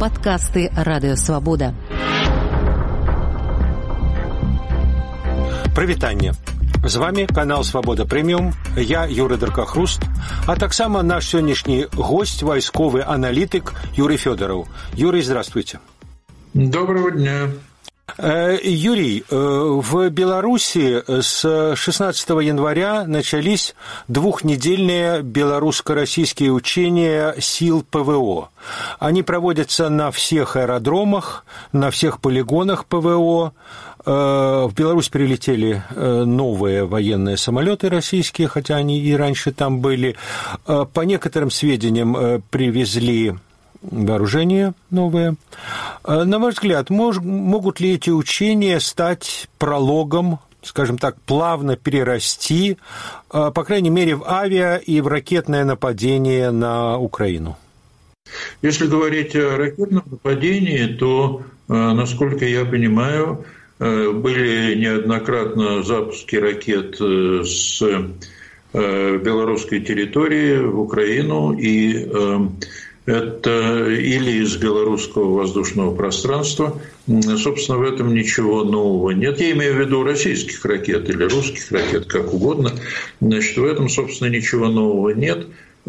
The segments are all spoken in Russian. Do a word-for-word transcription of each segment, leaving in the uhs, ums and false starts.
Падкасты Радыёвабода. Прывітанне. З вами канал «Свабода Прэміум», я Юрый Даркахруст, а таксама наш сённяшні гость, вайсковы аналітык Юрий Фёдоров. Юрий, здравствуйте. Доброго дня. Юрий, в Беларуси с шестнадцатого января начались двухнедельные белорусско-российские учения сил ПВО. Они проводятся на всех аэродромах, на всех полигонах ПВО. В Беларусь прилетели новые военные самолеты российские, хотя они и раньше там были. По некоторым сведениям, привезли вооружение новое. На ваш взгляд, мож, могут ли эти учения стать прологом, скажем так, плавно перерасти, по крайней мере, в авиа- и в ракетное нападение на Украину? Если говорить о ракетном нападении, то, насколько я понимаю, были неоднократно запуски ракет с белорусской территории в Украину, и это или из белорусского воздушного пространства. Собственно, в этом ничего нового нет. Я имею в виду российских ракет или русских ракет, как угодно. Значит, в этом, собственно, ничего нового нет.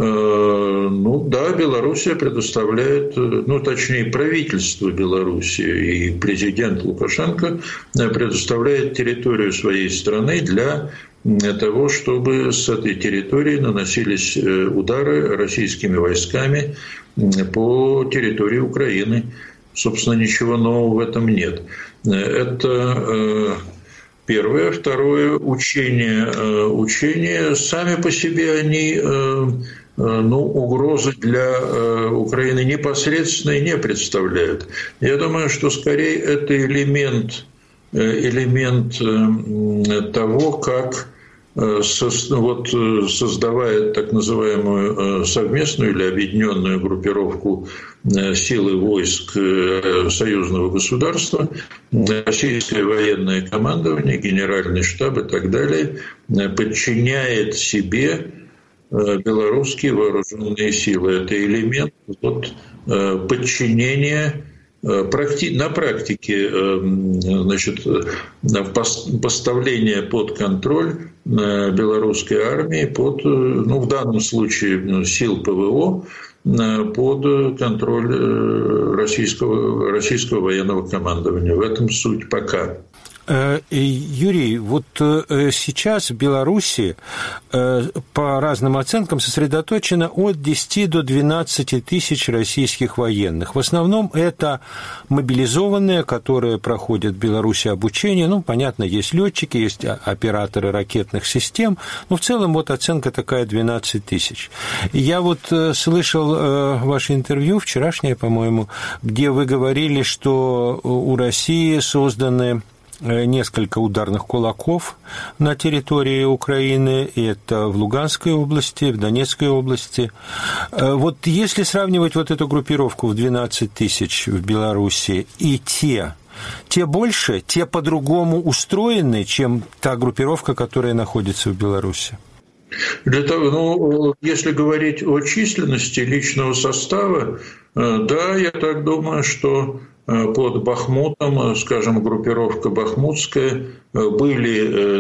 Ну да, Белоруссия предоставляет, ну точнее правительство Белоруссии и президент Лукашенко предоставляет территорию своей страны для того, чтобы с этой территории наносились удары российскими войсками по территории Украины. Собственно, ничего нового в этом нет. Это первое. Второе, учения. Учения сами по себе, они, ну, угрозы для Украины непосредственной не представляют. Я думаю, что скорее это элемент, элемент того, как вот, создавая так называемую совместную или объединенную группировку силы войск союзного государства, российское военное командование, генеральный штаб и так далее подчиняет себе белорусские вооруженные силы. Это элемент вот, подчинения на практике, значит, поставление под контроль белорусской армии, под, ну, в данном случае сил ПВО, под контроль российского, российского военного командования. В этом суть пока. Юрий, вот сейчас в Беларуси по разным оценкам сосредоточено от десяти до двенадцати тысяч российских военных. В основном это мобилизованные, которые проходят в Беларуси обучение. Ну, понятно, есть летчики, есть операторы ракетных систем, но в целом вот оценка такая двенадцать тысяч. Я вот слышал ваше интервью, вчерашнее, по-моему, где вы говорили, что у России созданы несколько ударных кулаков на территории Украины, и это в Луганской области, в Донецкой области. Вот если сравнивать вот эту группировку в двенадцать тысяч в Беларуси и те, те больше, те по-другому устроены, чем та группировка, которая находится в Беларуси? Для того, ну, если говорить о численности личного состава, да, я так думаю, что под Бахмутом, скажем, группировка бахмутская, были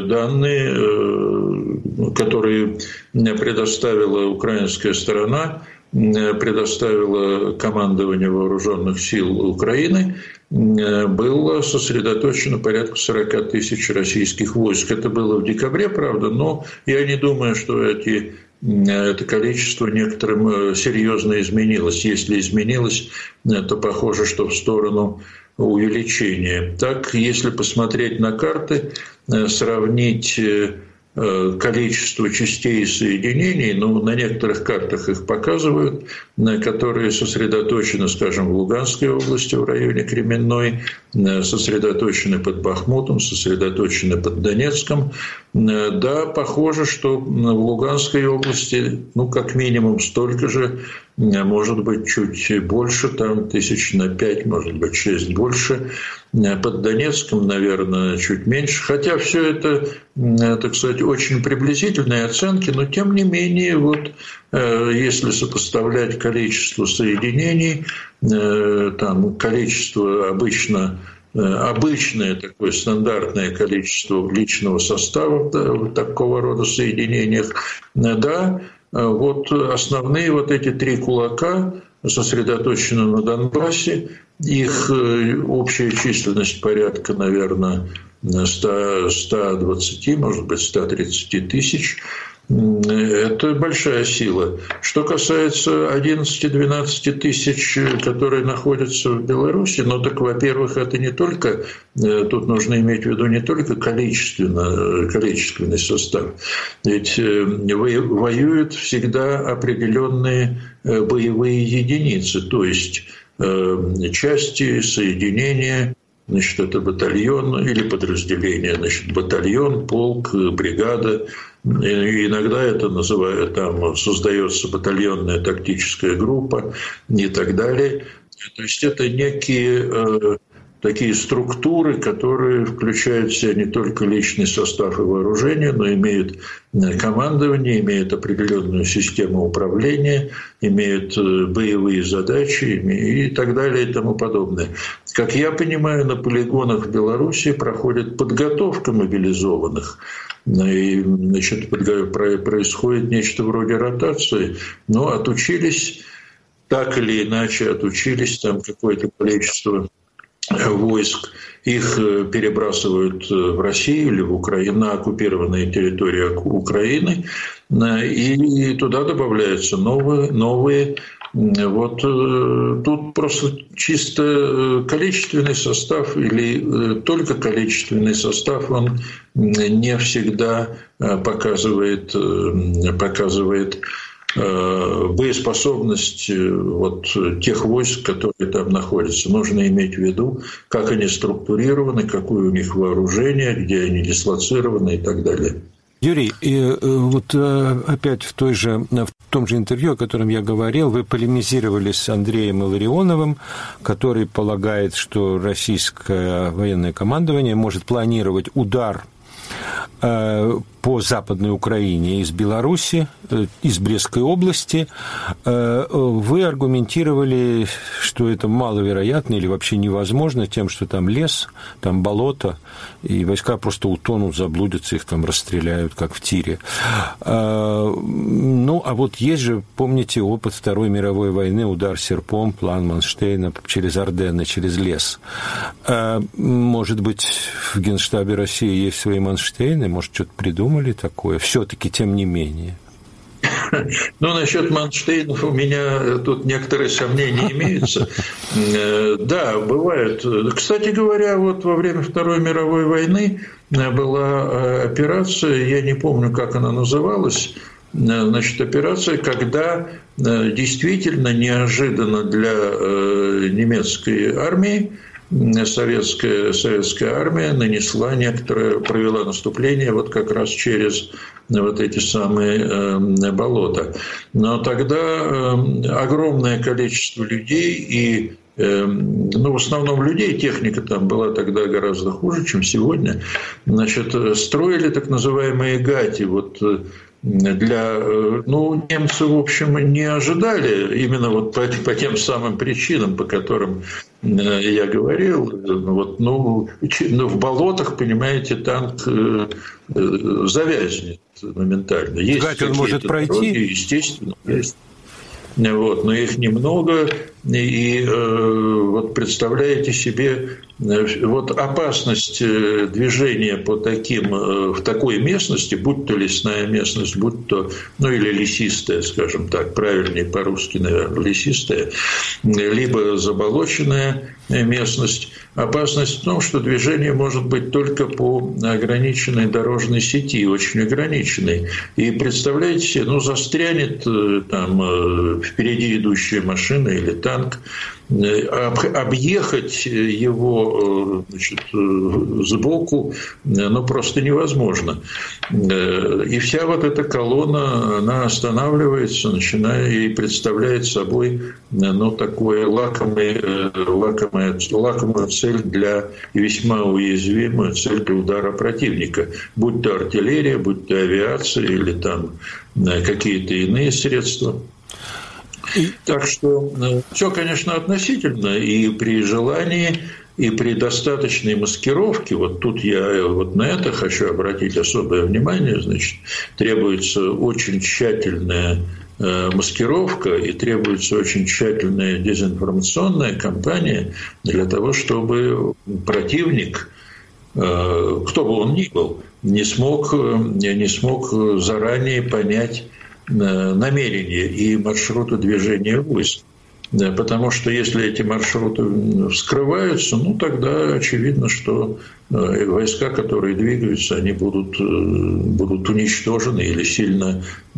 данные, которые предоставила украинская сторона, предоставила командование вооруженных сил Украины, было сосредоточено порядка сорока тысяч российских войск. Это было в декабре, правда, но я не думаю, что эти это количество некоторым серьезно изменилось. Если изменилось, то похоже, что в сторону увеличения. Так, если посмотреть на карты, сравнить количество частей и соединений, ну, на некоторых картах их показывают, которые сосредоточены, скажем, в Луганской области, в районе Кременной, сосредоточены под Бахмутом, сосредоточены под Донецком. Да, похоже, что в Луганской области, ну, как минимум столько же может быть, чуть больше, там тысяч на пять, может быть, шесть больше. Под Донецком, наверное, чуть меньше. Хотя все это, так сказать, очень приблизительные оценки, но тем не менее, вот, если сопоставлять количество соединений, там количество обычно обычное такое стандартное количество личного состава в такого рода соединениях, да, вот основные вот эти три кулака сосредоточены на Донбассе. Их общая численность порядка, наверное, сто двадцать, может быть, сто тридцать тысяч. Это большая сила. Что касается одиннадцати-двенадцати тысяч, которые находятся в Беларуси, ну так, во-первых, это не только, тут нужно иметь в виду не только количественно, количественный состав, ведь воюют всегда определенные боевые единицы, то есть части, соединения. Значит, это батальон или подразделение, значит, батальон, полк, бригада. И иногда это называют, там создается батальонная тактическая группа и так далее. То есть это некие э, такие структуры, которые включают в себя не только личный состав и вооружение, но имеют командование, имеют определенную систему управления, имеют боевые задачи и так далее и тому подобное. Как я понимаю, на полигонах в Беларуси проходит подготовка мобилизованных. И, значит, происходит нечто вроде ротации. Но отучились, так или иначе, отучились там какое-то количество войск, их перебрасывают в Россию или в Украину, на оккупированные территории Украины, и туда добавляются новые, новые. Вот тут просто чисто количественный состав или только количественный состав, он не всегда показывает, показывает боеспособность вот тех войск, которые там находятся. Нужно иметь в виду, как они структурированы, какое у них вооружение, где они дислоцированы и так далее. Юрий, и вот опять в, той же, в том же интервью, о котором я говорил, вы полемизировали с Андреем Илларионовым, который полагает, что российское военное командование может планировать удар по Западной Украине из Беларуси, из Брестской области. Вы аргументировали, что это маловероятно или вообще невозможно тем, что там лес, там болото, и войска просто утонут, заблудятся, их там расстреляют, как в тире. Ну, а вот есть же, помните, опыт Второй мировой войны, удар серпом, план Манштейна через Орденны, через лес. Может быть, в Генштабе России есть свои Манштейны, может, что-то придумали такое, все-таки, тем не менее? Ну, насчет Манштейнов у меня тут некоторые сомнения имеются. Да, бывают. Кстати говоря, вот во время Второй мировой войны была операция, я не помню, как она называлась, значит, операция, когда действительно неожиданно для немецкой армии Советская, советская армия нанесла некоторое, провела наступление вот как раз через вот эти самые э, болота. Но тогда э, огромное количество людей и э, ну, в основном людей, техника там была тогда гораздо хуже, чем сегодня, значит, строили так называемые гати, вот для, ну, немцы, в общем, не ожидали именно вот по, по тем самым причинам, по которым я говорил. Вот, ну, в болотах, понимаете, танк завязнет моментально. Есть Гать он может пройти? Дороги, естественно, есть. Вот, но их немного, и э, вот представляете себе э, вот опасность э, движения по таким, э, в такой местности, будь то лесная местность, будь то, ну или лесистая, скажем так, правильнее по-русски, наверное, лесистая, либо заболоченная местность. Опасность в том, что движение может быть только по ограниченной дорожной сети, очень ограниченной. И представляете себе, ну застрянет там впереди идущая машина или танк, объехать его, значит, сбоку, ну, просто невозможно. И вся вот эта колонна, она останавливается, начиная и представляет собой, ну, такое лакомый, лакомая, лакомую цель для, весьма уязвимую цель для удара противника. Будь то артиллерия, будь то авиация или там какие-то иные средства. Так что все, конечно, относительно, и при желании, и при достаточной маскировке, вот тут я вот на это хочу обратить особое внимание, значит, требуется очень тщательная маскировка и требуется очень тщательная дезинформационная кампания для того, чтобы противник, кто бы он ни был, не смог, не смог заранее понять намерения и маршруты движения войск. Потому что если эти маршруты вскрываются, ну тогда очевидно, что войска, которые двигаются, они будут, будут уничтожены или сильно,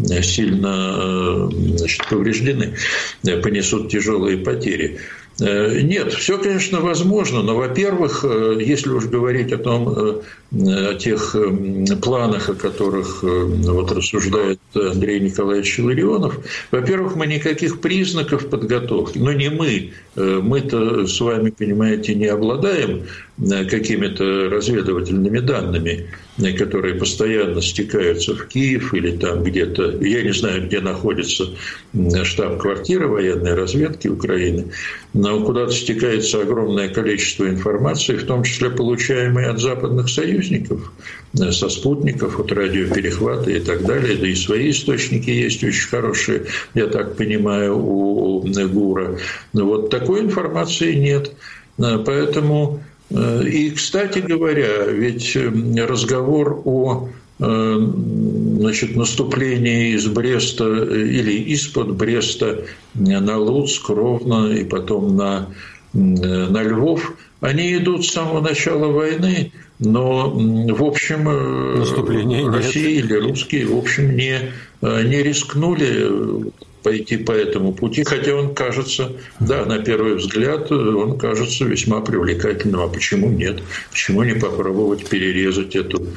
сильно, значит, повреждены, понесут тяжелые потери. Нет, все, конечно, возможно, но, во-первых, если уж говорить о том, о тех планах, о которых вот рассуждает Андрей Николаевич Илларионов, во-первых, мы никаких признаков подготовки, но не мы, мы-то с вами, понимаете, не обладаем какими-то разведывательными данными, которые постоянно стекаются в Киев или там где-то, я не знаю, где находится штаб-квартира военной разведки Украины, но куда-то стекается огромное количество информации, в том числе получаемой от западных союзников, со спутников, от радиоперехвата и так далее, да и свои источники есть очень хорошие, я так понимаю, у ГУРа. Вот такой информации нет, поэтому... И, кстати говоря, ведь разговор о, значит, наступлении из Бреста или из-под Бреста на Луцк, Ровно и потом на, на Львов, они идут с самого начала войны, но, в общем, Россия или русские, в общем, не, не рискнули пойти по этому пути, хотя он кажется, да, на первый взгляд, он кажется весьма привлекательным. А почему нет? Почему не попробовать перерезать эту,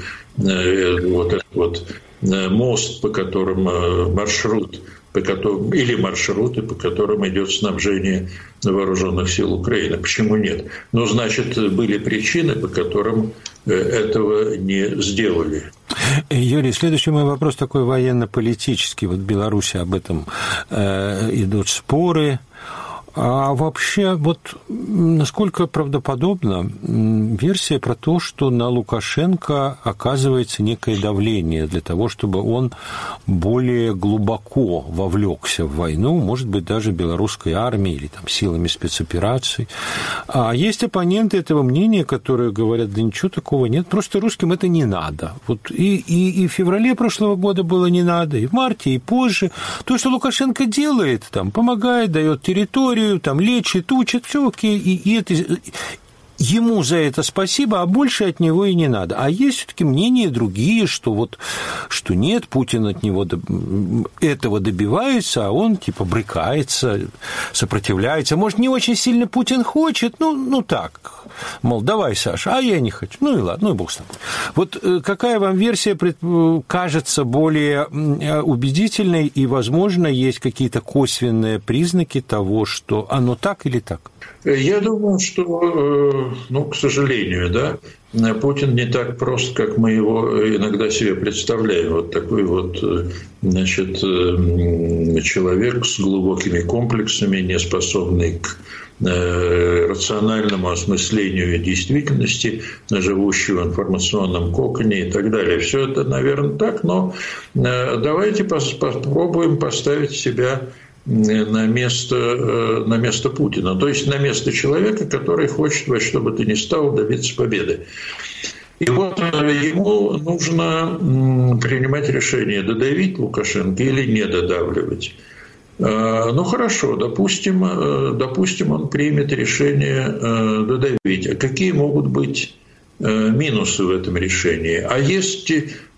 вот этот вот мост, по которому маршрут, по которым, или маршруты, по которым идет снабжение вооруженных сил Украины? Почему нет? Ну, значит, были причины, по которым этого не сделали. Юрий, следующий мой вопрос такой военно-политический. Вот в Беларуси об этом э, идут споры. А вообще, вот насколько правдоподобна версия про то, что на Лукашенко оказывается некое давление для того, чтобы он более глубоко вовлекся в войну, может быть, даже белорусской армией или там, силами спецопераций. А есть оппоненты этого мнения, которые говорят, да ничего такого нет, просто русским это не надо. Вот и, и, и в феврале прошлого года было не надо, и в марте, и позже. То, что Лукашенко делает, там, помогает, дает территорию, там лечит, учит, все окей, и, и это, ему за это спасибо, а больше от него и не надо. А есть все-таки мнения другие, что вот, что нет, Путин от него этого добивается, а он типа брыкается, сопротивляется. Может, не очень сильно Путин хочет, ну, ну так, мол, давай, Саша, а я не хочу. Ну и ладно, ну и бог с тобой. Вот какая вам версия кажется более убедительной, и, возможно, есть какие-то косвенные признаки того, что оно так или так? Я думаю, что, ну, к сожалению, да, Путин не так прост, как мы его иногда себе представляем. Вот такой вот, значит, человек с глубокими комплексами, не способный к рациональному осмыслению действительности, живущего в информационном коконе и так далее. Все это, наверное, так, но давайте попробуем поставить себя на место, на место Путина, то есть на место человека, который хочет во что бы то ни стало добиться победы. И вот ему нужно принимать решение, додавить Лукашенко или не додавливать. Ну хорошо, допустим, допустим, он примет решение додавить. А какие могут быть минусы в этом решении? А есть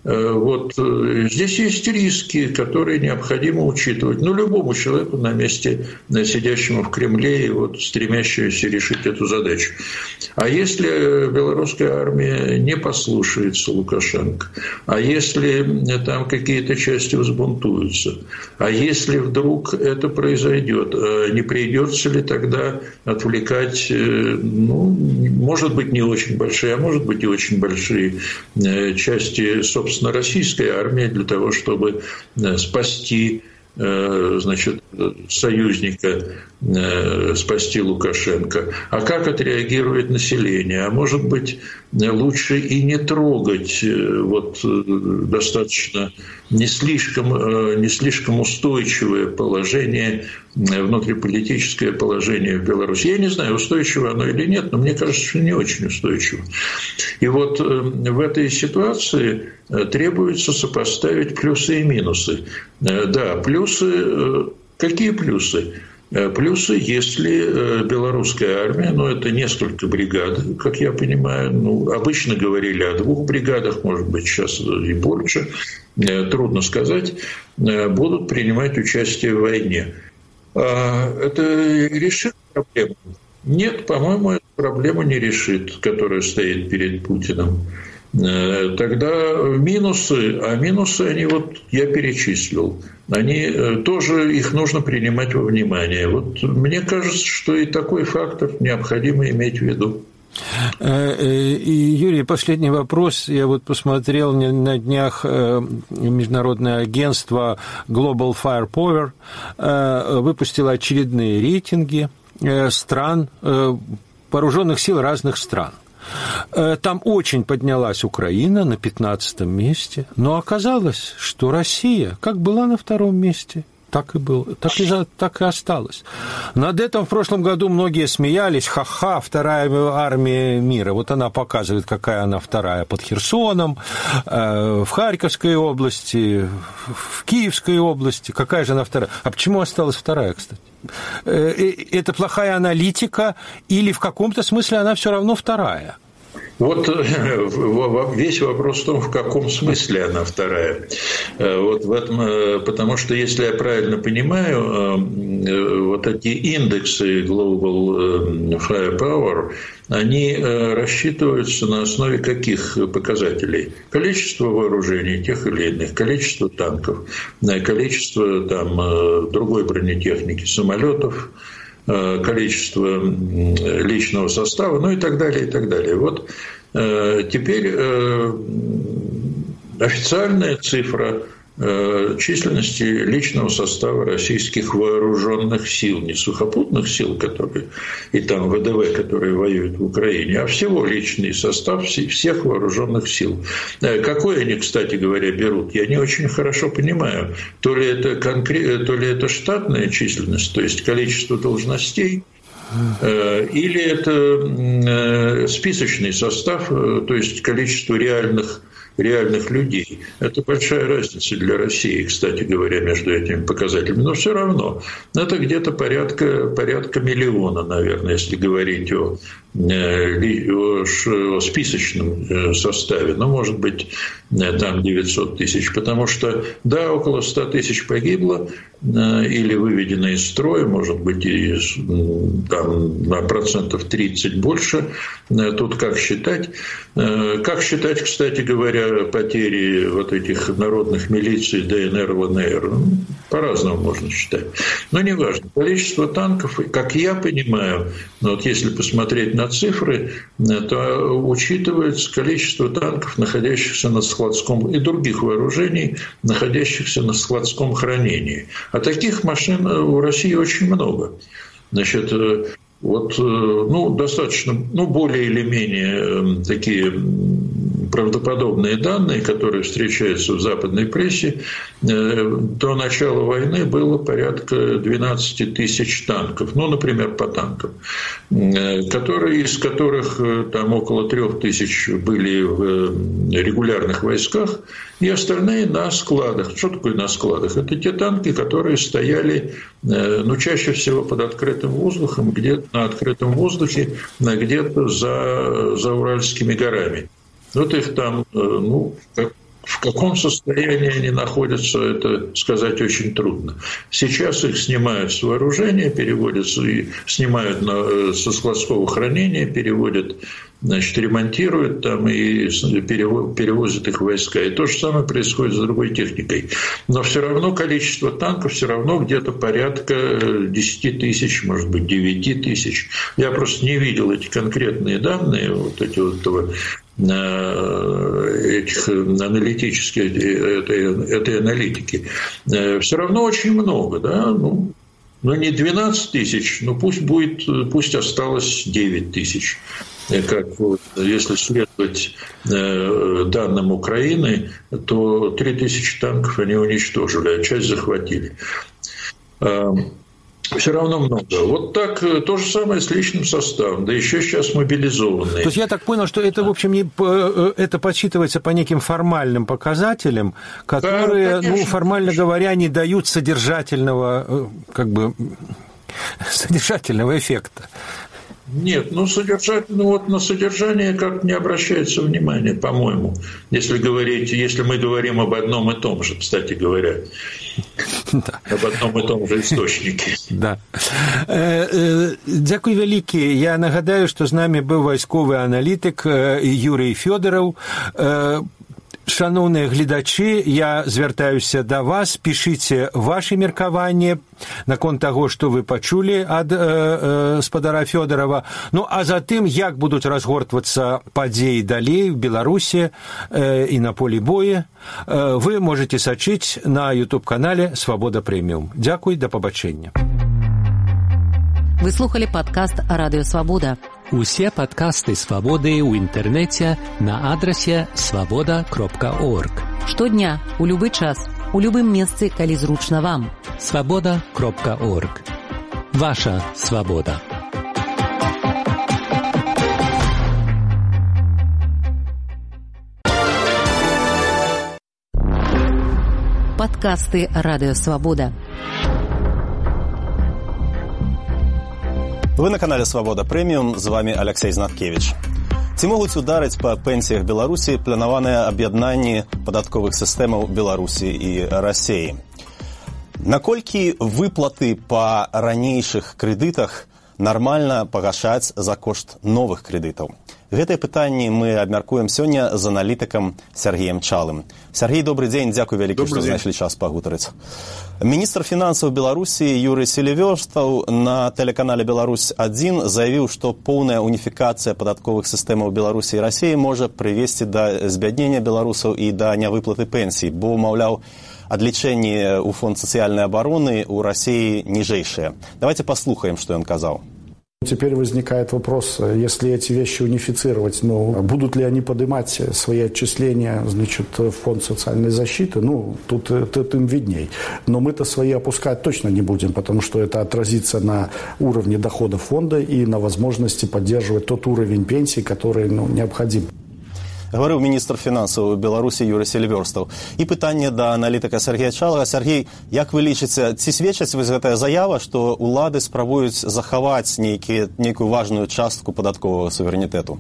Вот здесь есть риски, которые необходимо учитывать. Ну, любому человеку на месте, сидящему в Кремле и вот стремящемуся решить эту задачу. А если белорусская армия не послушается Лукашенко, а если там какие-то части взбунтуются, а если вдруг это произойдет, не придется ли тогда отвлекать, ну, может быть, не очень большие, а может быть, и очень большие части собственного собственно, российской армии для того, чтобы спасти, значит, союзника, спасти Лукашенко. А как отреагирует население? А может быть, лучше и не трогать вот достаточно не слишком, не слишком устойчивое положение, внутриполитическое положение в Беларуси. Я не знаю, устойчиво оно или нет, но мне кажется, что не очень устойчиво. И вот в этой ситуации требуется сопоставить плюсы и минусы. Да, плюсы. Какие плюсы? Плюсы, если белорусская армия, ну, это несколько бригад, как я понимаю, ну, обычно говорили о двух бригадах, может быть, сейчас и больше, трудно сказать, будут принимать участие в войне. Это решит проблему? Нет, по-моему, эту проблему не решит, которая стоит перед Путиным. Тогда минусы, а минусы, они вот я перечислил, они тоже, их нужно принимать во внимание. Вот мне кажется, что и такой фактор необходимо иметь в виду. И, Юрий, последний вопрос. Я вот посмотрел на днях международное агентство Global Firepower выпустило очередные рейтинги стран, вооруженных сил разных стран. Там очень поднялась Украина на пятнадцатом месте, но оказалось, что Россия как была на втором месте, так и было, так и, так и осталось. Над этим в прошлом году многие смеялись, ха-ха, вторая армия мира. Вот она показывает, какая она вторая под Херсоном, в Харьковской области, в Киевской области. Какая же она вторая? А почему осталась вторая, кстати? Это плохая аналитика или в каком-то смысле она все равно вторая? Вот весь вопрос в том, в каком смысле она вторая. Вот в этом, потому что, если я правильно понимаю, вот эти индексы Global Firepower, они рассчитываются на основе каких показателей? Количество вооружений тех или иных, количество танков, количество там, другой бронетехники, самолетов, количество личного состава, ну и так далее, и так далее. Вот э, теперь э, официальная цифра э, численности личного состава российских вооруженных сил, не сухопутных сил, которые и там ВДВ, которые воюют в Украине, а всего личный состав всех вооруженных сил. Какой они, кстати говоря, берут, я не очень хорошо понимаю. То ли это, конкрет... то ли это штатная численность, то есть количество должностей, или это списочный состав, то есть количество реальных реальных людей. Это большая разница для России, кстати говоря, между этими показателями. Но все равно это где-то порядка, порядка миллиона, наверное, если говорить о, о, о списочном составе. Ну, может быть, там девятьсот тысяч. Потому что, да, около ста тысяч погибло или выведено из строя, может быть, и там, на процентов тридцать больше. Тут как считать? Как считать, кстати говоря, потери вот этих народных милиций ДНР, ЛНР? По-разному можно считать. Но неважно. Количество танков, как я понимаю, вот если посмотреть на цифры, то учитывается количество танков, находящихся на складском, и других вооружений, находящихся на складском хранении. А таких машин у России очень много. Значит, вот, ну, достаточно, ну, более или менее такие правдоподобные данные, которые встречаются в западной прессе, до начала войны было порядка двенадцать тысяч танков, ну, например, по танкам, которые, из которых там около трех тысяч были в регулярных войсках, и остальные на складах. Что такое на складах? Это те танки, которые стояли, ну, чаще всего под открытым воздухом, где-то на открытом воздухе, где-то за, за Уральскими горами. Вот их там, ну, как, В каком состоянии они находятся, это сказать очень трудно. Сейчас их снимают с вооружения, переводят, снимают на, со складского хранения, переводят, значит, ремонтируют там и перевозят их в войска. И то же самое происходит с другой техникой. Но все равно количество танков все равно где-то порядка десять тысяч, может быть, девять тысяч. Я просто не видел эти конкретные данные, вот эти вот этого, этих аналитических, этой, этой аналитики. Все равно очень много, да, ну, ну не двенадцать тысяч, но пусть будет, пусть осталось девять тысяч. Как вот, если следовать э, данным Украины, то три тысячи танков они уничтожили, а часть захватили. Э, все равно много. Вот так то же самое с личным составом, да еще сейчас мобилизованные. То есть я так понял, что это, в общем, не, это подсчитывается по неким формальным показателям, которые, да, ну, формально говоря, не дают содержательного, как бы, содержательного эффекта. Нет, ну, содержать, ну вот на содержание как-то не обращается внимания, по-моему, если говорить, если мы говорим об одном и том же, кстати говоря, да. Об одном и том же источнике. Да. Дзякуй вялікі. Я нагадаю, што з намі быў вайсковы аналітык Юрый Фёдораў. Шановныя гледачы, я звяртаюся да вас, пішыце вашы меркаванні наконт таго, што вы пачулі ад э, спадара Фёдорава. Ну, а затым, як будуць разгортвацца падзеі далей в Беларусі э, і на полі бою, э, вы можете сачыць на YouTube-канале «Свабода Прэміум». Дзякуй, да пабачэння. Вы слухали падкаст «Радыё Свабода». Усе падкасты «Свабоды» ў інтэрнэце на адрасе свабода кропка орг. Штодня, у любы час, у любым месцы, калі зручна вам. свабода кропка орг. Ваша свабода. Падкасты «Радыё Свабода». Вы на канале «Свабода Прэміум», з вами Алексей Знаткевич. Ці могуць ударыць па пенсіях Беларусі планаваныя аб'яднанні падатковых сістэмаў Беларусі і Расіі? Наколькі выплаты па ранейшых крэдытах нармальна пагашаць за кошт новых крэдытаў? Гэтыя пытанні мы абмяркуем сёння з аналітыкам Сергеем Чалым. Сергей, добрый дзень, дзякуй вялікі, што знайшлі час пагутарыць. Міністр фінансаў Беларусі Юрый Селівёрстаў на тэлеканале «Беларусь адзін» заявіў, што поўная уніфікацыя падатковых сістэмаў Беларусі і Расіі можа прывесці да збяднення беларусаў і да нявыплаты пенсій, бо, маўляў, адлічэнні ў фонд сацыяльнай абароны ў Расіі ніжэйшыя. Давайте паслухаем, што ён казаў. Теперь возникает вопрос, если эти вещи унифицировать, ну, будут ли они поднимать свои отчисления, значит, в фонд социальной защиты, ну, тут, тут им видней. Но мы-то свои опускать точно не будем, потому что это отразится на уровне доходов фонда и на возможности поддерживать тот уровень пенсии, который, ну, необходим. Гаварыў міністр фінансаў Беларусі Юрый Селівёрстаў. І пытанне да аналітыка Сергея Чалага. Сергей, як вы лічыце, ці сведчыць вось гэтая заява, што ўлады спрабуюць захаваць нейкі, некую важную частку податкового суверенитету?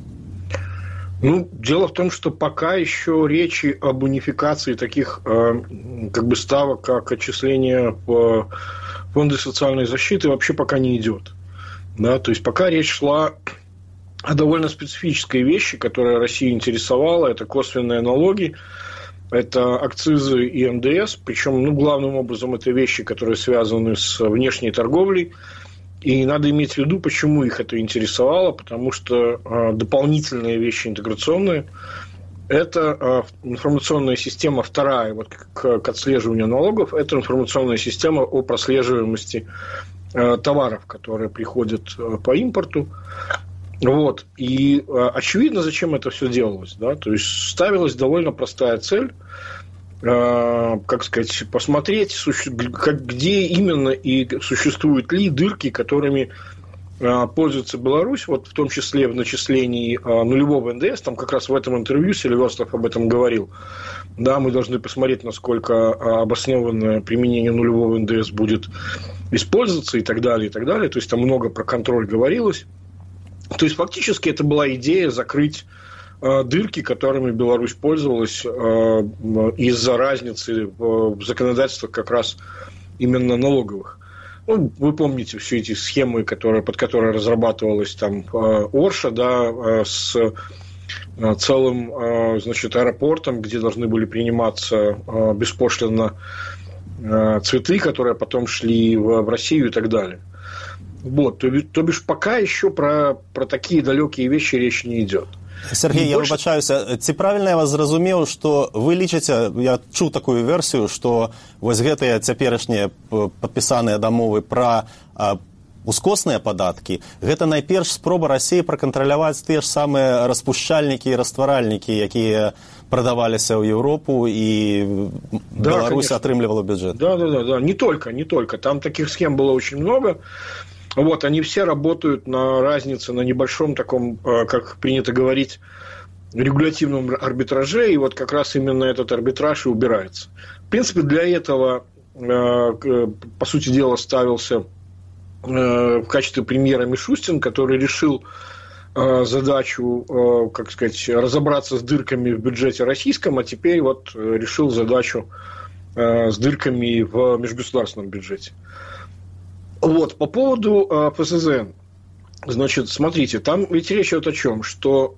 Ну, дело в том, что пока еще речи об унификации таких э, как бы ставок, как отчисления по фонду социальной защиты, вообще пока не идет. Да? То есть пока речь шла о довольно специфической вещи, которая Россию интересовала. Это косвенные налоги, это акцизы и эн дэ эс. Причем, ну, главным образом, это вещи, которые связаны с внешней торговлей. И надо иметь в виду, почему их это интересовало. Потому что э, дополнительные вещи интеграционные – это э, информационная система вторая вот, к, к отслеживанию налогов. Это информационная система о прослеживаемости э, товаров, которые приходят э, по импорту. Вот. И э, очевидно, зачем это все делалось. Да? То есть ставилась довольно простая цель, э, как сказать, посмотреть, суще... как, где именно и существуют ли дырки, которыми э, пользуется Беларусь, вот в том числе в начислении э, нулевого эн дэ эс. Там как раз в этом интервью Селивёрстов об этом говорил. Да, мы должны посмотреть, насколько обоснованное применение нулевого эн дэ эс будет использоваться и так далее, и так далее. То есть там много про контроль говорилось. То есть, фактически, это была идея закрыть дырки, которыми Беларусь пользовалась из-за разницы в законодательствах как раз именно налоговых. Ну, вы помните все эти схемы, которые, под которые разрабатывалась там Орша, да, с целым, значит, аэропортом, где должны были приниматься беспошлинно цветы, которые потом шли в Россию и так далее. Вот, то, то бишь пока еще про, про такие далекие вещи речь не идет. Сергей, я больше... выбачаюся, ці правильна я вас зразумеў, што вы лічыце, я чуў такую версію, што вось гэтыя цяперашнія падпісаныя дамовы пра ускосныя падаткі, гэта найперш спроба Расіі пракантраляваць тыя ж самыя распушчальнікі і растваральнікі, якія продаваліся ў Европу, і да, Беларусь атрымлівала бюджет. Да, да, да, да, не только, не только. Там таких схем было очень много. Вот, они все работают на разнице, на небольшом таком, как принято говорить, регулятивном арбитраже, и вот как раз именно этот арбитраж и убирается. В принципе, для этого, по сути дела, ставился в качестве премьера Мишустин, который решил задачу, как сказать, разобраться с дырками в бюджете российском, а теперь вот решил задачу с дырками в межгосударственном бюджете. Вот, по поводу э, ПСЗН. Значит, смотрите, там ведь речь идет о чем? Что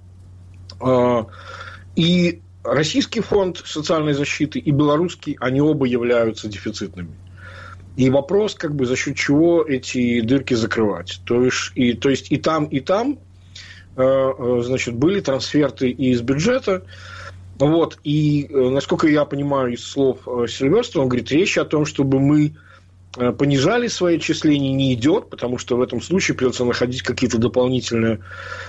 э, и Российский фонд социальной защиты, и белорусский, они оба являются дефицитными. И вопрос, как бы, за счет чего эти дырки закрывать. То есть, и, то есть, и там, и там э, значит, были трансферты из бюджета. Вот, и, э, насколько я понимаю из слов э, Сильверстова, он говорит, речь о том, чтобы мы понижали свои отчисления, не идет, потому что в этом случае придется находить какие-то дополнительные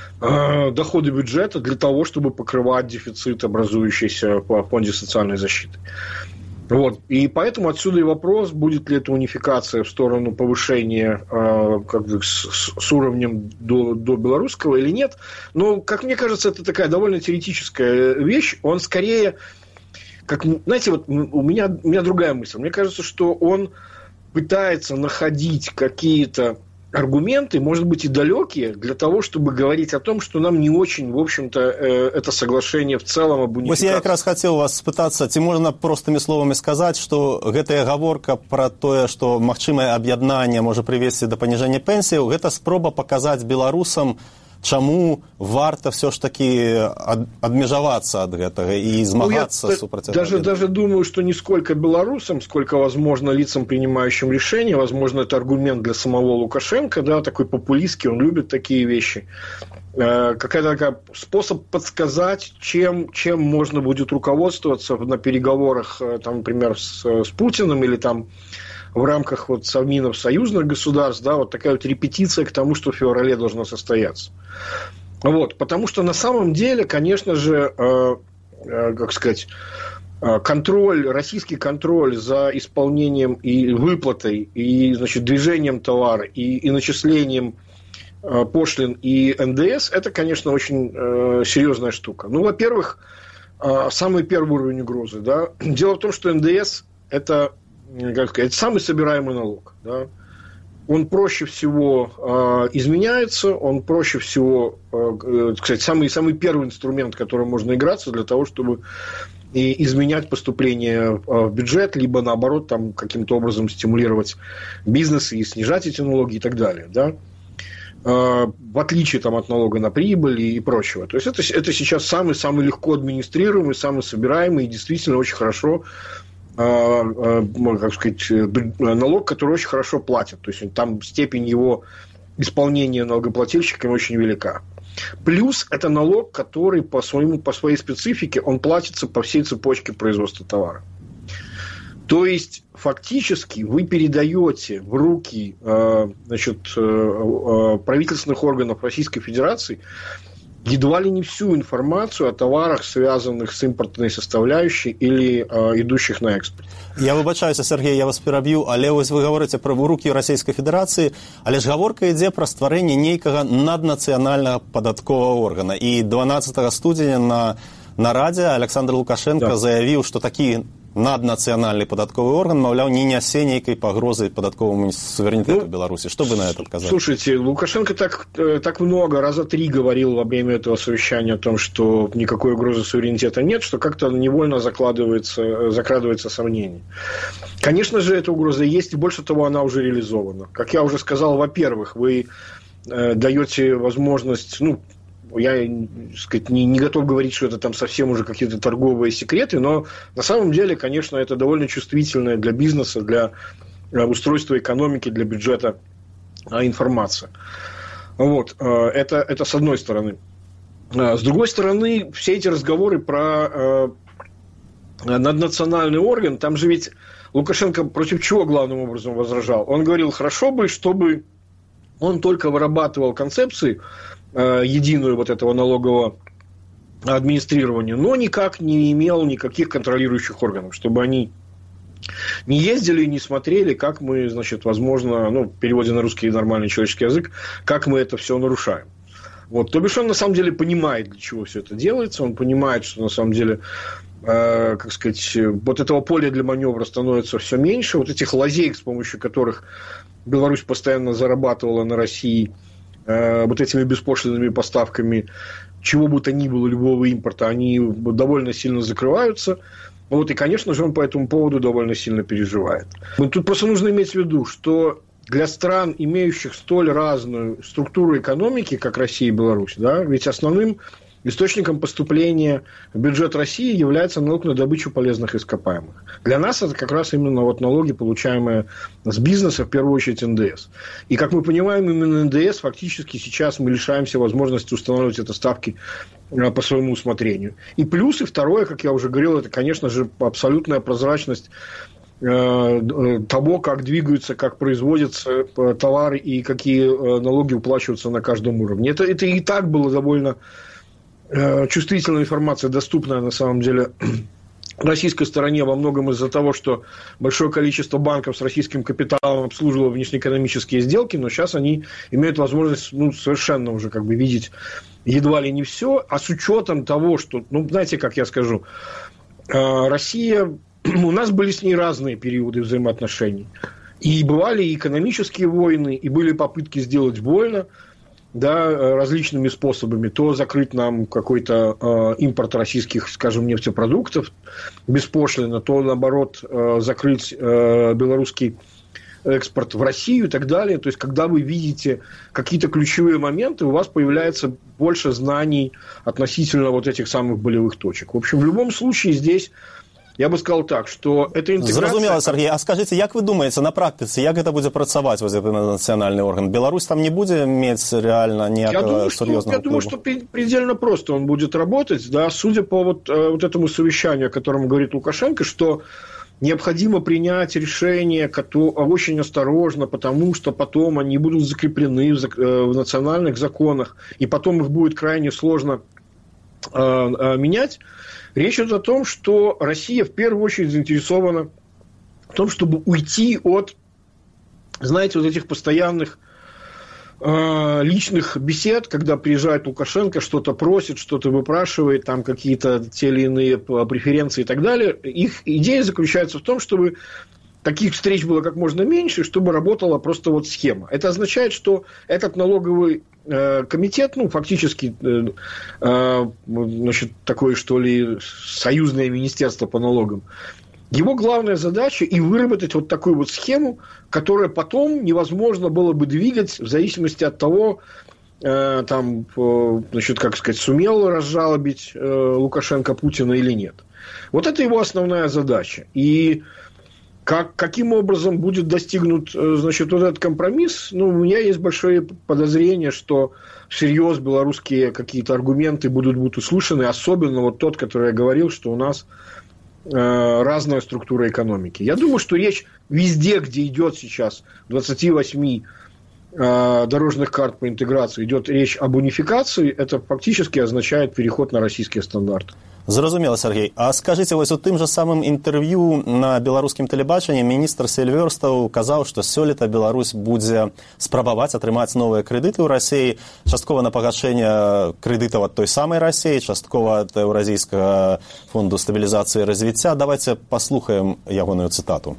э, доходы бюджета для того, чтобы покрывать дефицит, образующийся по фонде социальной защиты. Вот. И поэтому отсюда и вопрос, будет ли это унификация в сторону повышения э, как бы с, с уровнем до, до белорусского или нет. Но, как мне кажется, это такая довольно теоретическая вещь. Он скорее, как, знаете, вот у меня, у меня другая мысль. Мне кажется, что он пытается находить какие-то аргументы, может быть, и далекие, для того, чтобы говорить о том, что нам не очень, в общем-то, это соглашение в целом об унификации. Я как раз хотел вас спытаться, ці можна простыми словами сказать, что гэтая гаворка про тое, что магчымае аб'яднанне можа прывесці да паніжэння пенсіяў, гэта спроба показать беларусам, чаму варта все ж таки адмежавацца ад гэтага і змагацца ну, супраць этого. Даже, даже думаю, что не сколько белорусам, сколько, возможно, лицам, принимающим решения. Возможно, это аргумент для самого Лукашенко, да, такой популистский, он любит такие вещи. Э, какая-то такая способ подсказать, чем, чем можно будет руководствоваться на переговорах, там, например, с, с Путиным или там в рамках вот совминов союзных государств, да, вот такая вот репетиция к тому, что в феврале должно состояться. Вот, потому что на самом деле, конечно же, э, э, как сказать, э, контроль, российский контроль за исполнением и выплатой, и, значит, движением товара, и, и начислением э, пошлин и эн дэ эс, это, конечно, очень э, серьезная штука. Ну, во-первых, э, самый первый уровень угрозы, да. Дело в том, что эн дэ эс это как сказать, самый собираемый налог. Да? Он проще всего э, изменяется, он проще всего, э, кстати, самый, самый первый инструмент, которым можно играться для того, чтобы и изменять поступление в бюджет, либо наоборот там, каким-то образом стимулировать бизнес и снижать эти налоги и так далее. Да? Э, в отличие там, от налога на прибыль и прочего. То есть это, это сейчас самый-самый легко администрируемый, самый собираемый и действительно очень хорошо, как сказать, налог, который очень хорошо платят. То есть там степень его исполнения налогоплательщиками очень велика. Плюс это налог, который по, своему, по своей специфике он платится по всей цепочке производства товара. То есть фактически вы передаете в руки значит, правительственных органов Российской Федерации едва ли не всю информацию о товарах, связанных с импортной составляющей или э, идущих на экспорт. Я выбачаюся, Сергей, я вас пераб'ю, але вось вы говорите про руки Российской Федерации, але ж гаворка ідзе про стварэнне нейкага наднацыянальнага падатковага органа. І дванаццатага студзеня на нарадзе Александр Лукашенко да. заявіў, што такі наднацыянальны падатковы орган, маўляў, не нясе нейкай пагрозы падатковому суверенитету ну, Беларуси. Что вы на это сказали? Слушайте, Лукашенко так, так много, раза три говорил во время этого совещания о том, что никакой угрозы суверенитета нет, что как-то невольно закладывается, закрадывается сомнение. Конечно же, эта угроза есть, и больше того, она уже реализована. Как я уже сказал, во-первых, вы э, даете возможность... ну, я, так сказать, не, не готов говорить, что это там совсем уже какие-то торговые секреты, но на самом деле, конечно, это довольно чувствительная для бизнеса, для устройства экономики, для бюджета информация. Вот. Это, это с одной стороны. С другой стороны, все эти разговоры про наднациональный орган, там же ведь Лукашенко против чего главным образом возражал? Он говорил, хорошо бы, чтобы он только вырабатывал концепции, единую вот этого налогового администрирования, но никак не имел никаких контролирующих органов, чтобы они не ездили и не смотрели, как мы, значит, возможно, ну, в переводе на русский нормальный человеческий язык, как мы это все нарушаем. Вот. То бишь он на самом деле понимает, для чего все это делается, он понимает, что на самом деле, э, как сказать, вот этого поля для маневра становится все меньше, вот этих лазеек, с помощью которых Беларусь постоянно зарабатывала на России, вот этими беспошлинными поставками чего бы то ни было, любого импорта, они довольно сильно закрываются. Вот, и, конечно же, он по этому поводу довольно сильно переживает. Тут просто нужно иметь в виду, что для стран, имеющих столь разную структуру экономики, как Россия и Беларусь, да, ведь основным источником поступления в бюджет России является налог на добычу полезных ископаемых. Для нас это как раз именно вот налоги, получаемые с бизнеса, в первую очередь эн дэ эс. И, как мы понимаем, именно эн дэ эс фактически сейчас мы лишаемся возможности устанавливать это ставки по своему усмотрению. И плюс, и второе, как я уже говорил, это, конечно же, абсолютная прозрачность того, как двигаются, как производятся товары и какие налоги уплачиваются на каждом уровне. Это, это и так было довольно чувствительная информация, доступная на самом деле российской стороне во многом из-за того, что большое количество банков с российским капиталом обслуживало внешнеэкономические сделки, но сейчас они имеют возможность ну, совершенно уже как бы видеть едва ли не все, а с учетом того, что, ну, знаете, как я скажу, Россия, у нас были с ней разные периоды взаимоотношений. И бывали и экономические войны, и были попытки сделать больно, да, различными способами. То закрыть нам какой-то э, импорт российских, скажем, нефтепродуктов беспошлино, то, наоборот, э, закрыть э, белорусский экспорт в Россию и так далее. То есть, когда вы видите какие-то ключевые моменты, у вас появляется больше знаний относительно вот этих самых болевых точек. В общем, в любом случае здесь... Я бы сказал так, что это интеграция... Зразумела, Сергей. А скажите, як вы думаете, на практике, як это будет працаваць, вот этот национальный орган? Беларусь там не будет иметь реально никакого серьезного Я думаю, что предельно просто он будет работать. Да, судя по вот, вот этому совещанию, о котором говорит Лукашенко, что необходимо принять решение очень осторожно, потому что потом они будут закреплены в национальных законах, и потом их будет крайне сложно менять. Речь идет о том, что Россия в первую очередь заинтересована в том, чтобы уйти от, знаете, вот этих постоянных э, личных бесед, когда приезжает Лукашенко, что-то просит, что-то выпрашивает, там какие-то те или иные преференции и так далее. Их идея заключается в том, чтобы таких встреч было как можно меньше, чтобы работала просто вот схема. Это означает, что этот налоговый э, комитет, ну, фактически, э, э, значит, такое, что ли, союзное министерство по налогам, его главная задача и выработать вот такую вот схему, которая потом невозможно было бы двигать в зависимости от того, э, там, э, значит, как сказать, сумел разжалобить э, Лукашенко Путина или нет. Вот это его основная задача. И Как, каким образом будет достигнут, значит, вот этот компромисс? Ну, у меня есть большое подозрение, что всерьез белорусские какие-то аргументы будут, будут услышаны, особенно вот тот, который я говорил, что у нас э, разная структура экономики. Я думаю, что речь везде, где идет сейчас в двадцати восьми э, дорожных карт по интеграции, идет речь об унификации, это фактически означает переход на российские стандарты. Зразумела, Сергей. А скажите, вось у тым же самым інтэрв'ю на беларускім тэлебачанні міністр Сільверстаў казаў, што сёлета Беларусь будзе спрабаваць атрымаць новыя крэдыты ў Расіі, часткова на пагашэнне крэдытаў ад той самай Расіі, часткова ад Еўразійскага фонду стабілізацыі і развіцця. Давайте паслухаем ягоную цытату.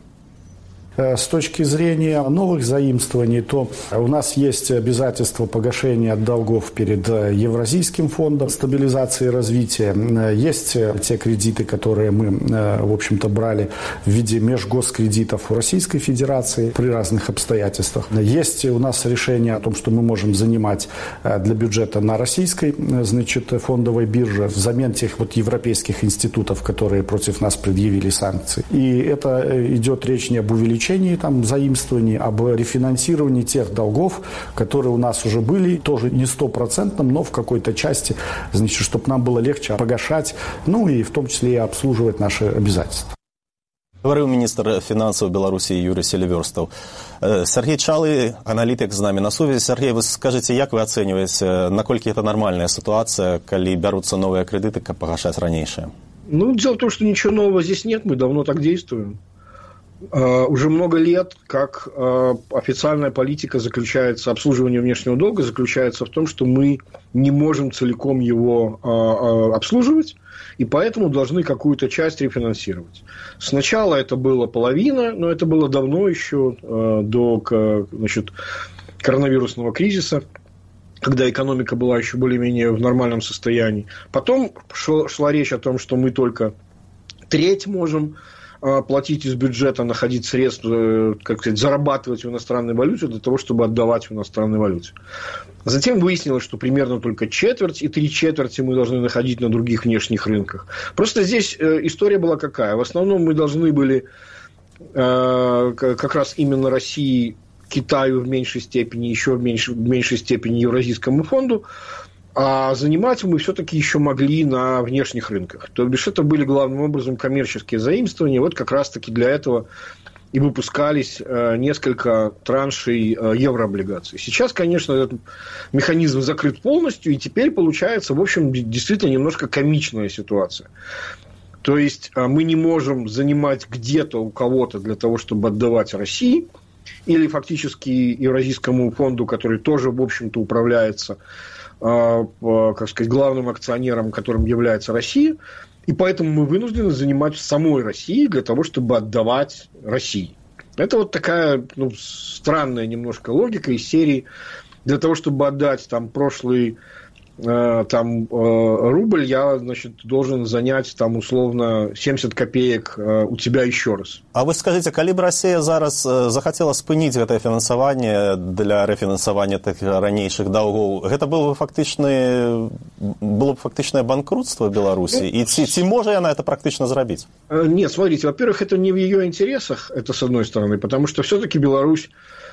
С точки зрения новых заимствований, то у нас есть обязательство погашения долгов перед Евразийским фондом стабилизации и развития. Есть те кредиты, которые мы, в общем-то, брали в виде межгоскредитов у Российской Федерации при разных обстоятельствах. Есть у нас решение о том, что мы можем занимать для бюджета на российской, значит, фондовой бирже взамен тех вот европейских институтов, которые против нас предъявили санкции. И это идет речь не об увеличении там заимствований, об рефинансировании тех долгов, которые у нас уже были, тоже не стопроцентным, но в какой-то части, значит, чтобы нам было легче погашать, ну и в том числе и обслуживать наши обязательства. Говорил министр финансов Беларуси Юрий Сільверстаў. Сергей Чалы, аналитик с нами на сувязі. Сергей, вы скажите, как вы оцениваете, наколькі это нормальная ситуация, когда берутся новые кредиты, как погашать раньше? Ну, дело в том, что ничего нового здесь нет, мы давно так действуем. Uh, уже много лет, как uh, официальная политика заключается, обслуживание внешнего долга заключается в том, что мы не можем целиком его uh, uh, обслуживать, и поэтому должны какую-то часть рефинансировать. Сначала это было половина, но это было давно еще, uh, до к, значит, коронавирусного кризиса, когда экономика была еще более-менее в нормальном состоянии. Потом шла, шла речь о том, что мы только треть можем платить из бюджета, находить средства, как сказать, зарабатывать в иностранной валюте для того, чтобы отдавать в иностранной валюте. Затем выяснилось, что примерно только четверть и три четверти мы должны находить на других внешних рынках. Просто здесь история была какая? В основном мы должны были как раз именно России, Китаю в меньшей степени, еще в меньшей, в меньшей степени Евразийскому фонду, а занимать мы все-таки еще могли на внешних рынках. То бишь, это были главным образом коммерческие заимствования. Вот как раз-таки для этого и выпускались несколько траншей еврооблигаций. Сейчас, конечно, этот механизм закрыт полностью, и теперь получается, в общем, действительно немножко комичная ситуация. То есть, мы не можем занимать где-то у кого-то для того, чтобы отдавать России, или фактически Евразийскому фонду, который тоже, в общем-то, управляется, как сказать, главным акционером, которым является Россия, и поэтому мы вынуждены занимать в самой России для того, чтобы отдавать России. Это вот такая, ну, странная немножко логика из серии: для того, чтобы отдать там прошлый э, там, э, рубль, я, значит, должен занять там условно семьдесят копеек э, у тебя еще раз. А вы скажите, калі б Россия зараз захотела спыніць гэтае фінансаванне для рэфінансавання тых ранейшых долгов, это было бы фактычна, было бы фактычнае банкротство Беларуси? Ну, и ці, ці можа яна это практычна зрабіць? Нет, смотрите, во-первых, это не в ее интересах, это с одной стороны, потому что все-таки Беларусь,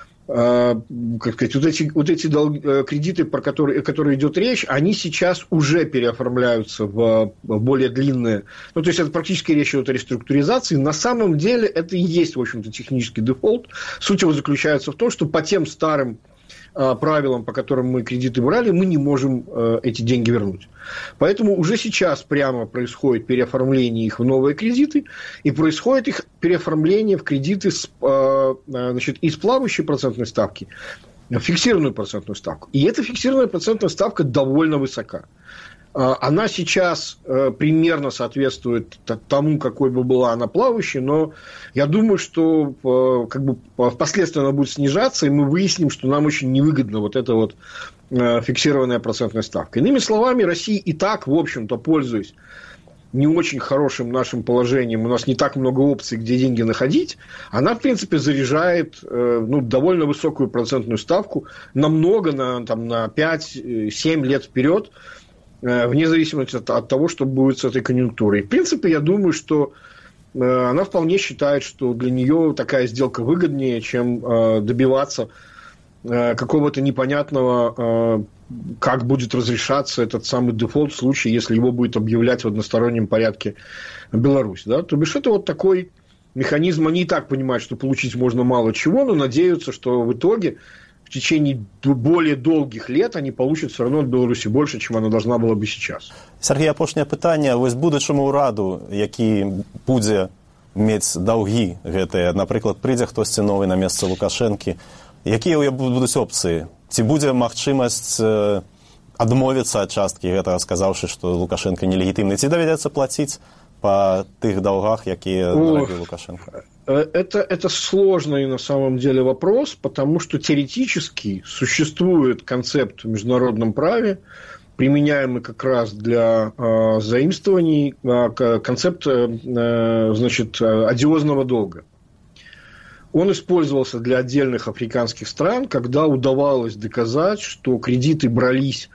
как сказать, вот эти, вот эти дол... кредиты, про которые, о которых идет речь, они сейчас уже переоформляются в более длинные. Ну, то есть, это практически речь идет о реструктуризации. На самом деле, это и есть, в общем-то, технический дефолт. Суть его заключается в том, что по тем старым правилам, по которым мы кредиты брали, мы не можем эти деньги вернуть. Поэтому уже сейчас прямо происходит переоформление их в новые кредиты, и происходит их переоформление в кредиты с, значит, из плавающей процентной ставки в фиксированную процентную ставку. И эта фиксированная процентная ставка довольно высока. Она сейчас примерно соответствует тому, какой бы была она плавающей, но я думаю, что как бы, впоследствии она будет снижаться, и мы выясним, что нам очень невыгодна вот эта вот фиксированная процентная ставка. Иными словами, Россия и так, в общем-то, пользуясь не очень хорошим нашим положением, у нас не так много опций, где деньги находить, она, в принципе, заряжает ну, довольно высокую процентную ставку, намного, на, там, на пять-семь лет вперед, вне зависимости от, от того, что будет с этой конъюнктурой. В принципе, я думаю, что э, она вполне считает, что для нее такая сделка выгоднее, чем э, добиваться э, какого-то непонятного, э, как будет разрешаться этот самый дефолт в случае, если его будет объявлять в одностороннем порядке Беларусь. Да? То бишь, это вот такой механизм. Они и так понимают, что получить можно мало чего, но надеются, что в итоге в течение более долгих лет они получат все равно от Беларуси больше, чем она должна была бы сейчас. Сергій, апошняе пытанне. Вось будучаму ўраду, які будзе мець даўгі гэтыя, напрыклад, прыйдзе хтосьці новы на месца Лукашэнкі, якія будуць опцыі? Ці будзе магчымасць адмовіцца ад часткі гэтага, сказаўшы, што Лукашенко нелегітимны? Ці давядзецца плаціць по тых долгах, якія нарабіў Лукашенко? Это, это сложный на самом деле вопрос, потому что теоретически существует концепт в международном праве, применяемый как раз для э, заимствований, э, концепт э, значит, одиозного долга. Он использовался для отдельных африканских стран, когда удавалось доказать, что кредиты брались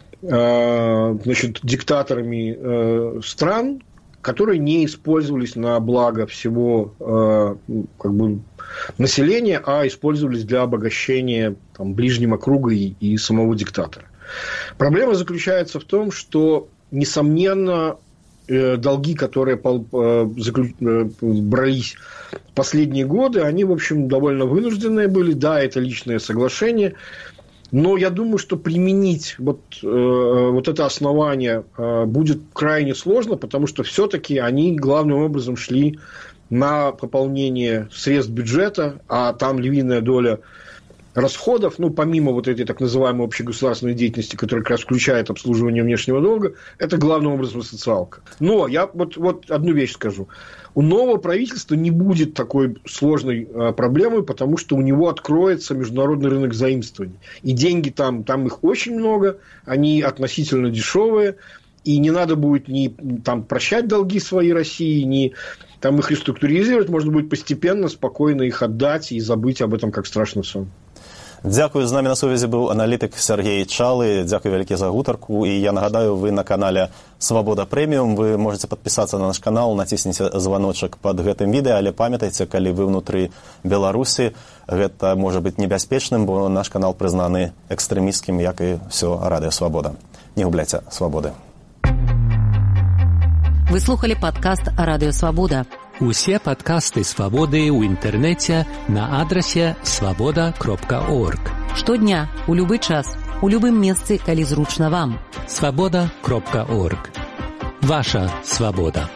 э, значит, диктаторами э, стран, которые не использовались на благо всего э, как бы, населения, а использовались для обогащения там, ближнего круга и, и самого диктатора. Проблема заключается в том, что, несомненно, э, долги, которые э, заклю... э, брались в последние годы, они, в общем, довольно вынужденные были. Да, это личное соглашение. Но я думаю, что применить вот, э, вот это основание э, будет крайне сложно, потому что все-таки они главным образом шли на пополнение средств бюджета, а там львиная доля расходов, ну, помимо вот этой так называемой общегосударственной деятельности, которая как раз включает обслуживание внешнего долга, это главным образом социалка. Но я вот, вот одну вещь скажу. У нового правительства не будет такой сложной а, проблемы, потому что у него откроется международный рынок заимствований. И деньги там, там их очень много, они относительно дешевые, и не надо будет ни там, прощать долги своей России, ни там, их реструктуризировать, можно будет постепенно, спокойно их отдать и забыть об этом как страшный сон. Дякую. З нами на сувязі був аналітик Сергій Чалы. Дякую велике за гутарку. І я нагадаю, ви на канале Свобода Преміум. Ви можете підписатися на наш канал, натисніть звоночок під гэтым відео, але пам'ятайте, коли ви внутрі Беларусі, гэта може бути небяспечним, бо наш канал признаны екстремістським, як і все Радіо Свобода. Не губляйте свободи. Вы слухали подкаст Радіо Свобода. Усе падкасты «Свабоды» ў інтэрнэце на адрасе свабода кропка орг. Штодня, у любы час, у любым месцы, калі зручна вам. свабода кропка орг. Ваша свабода.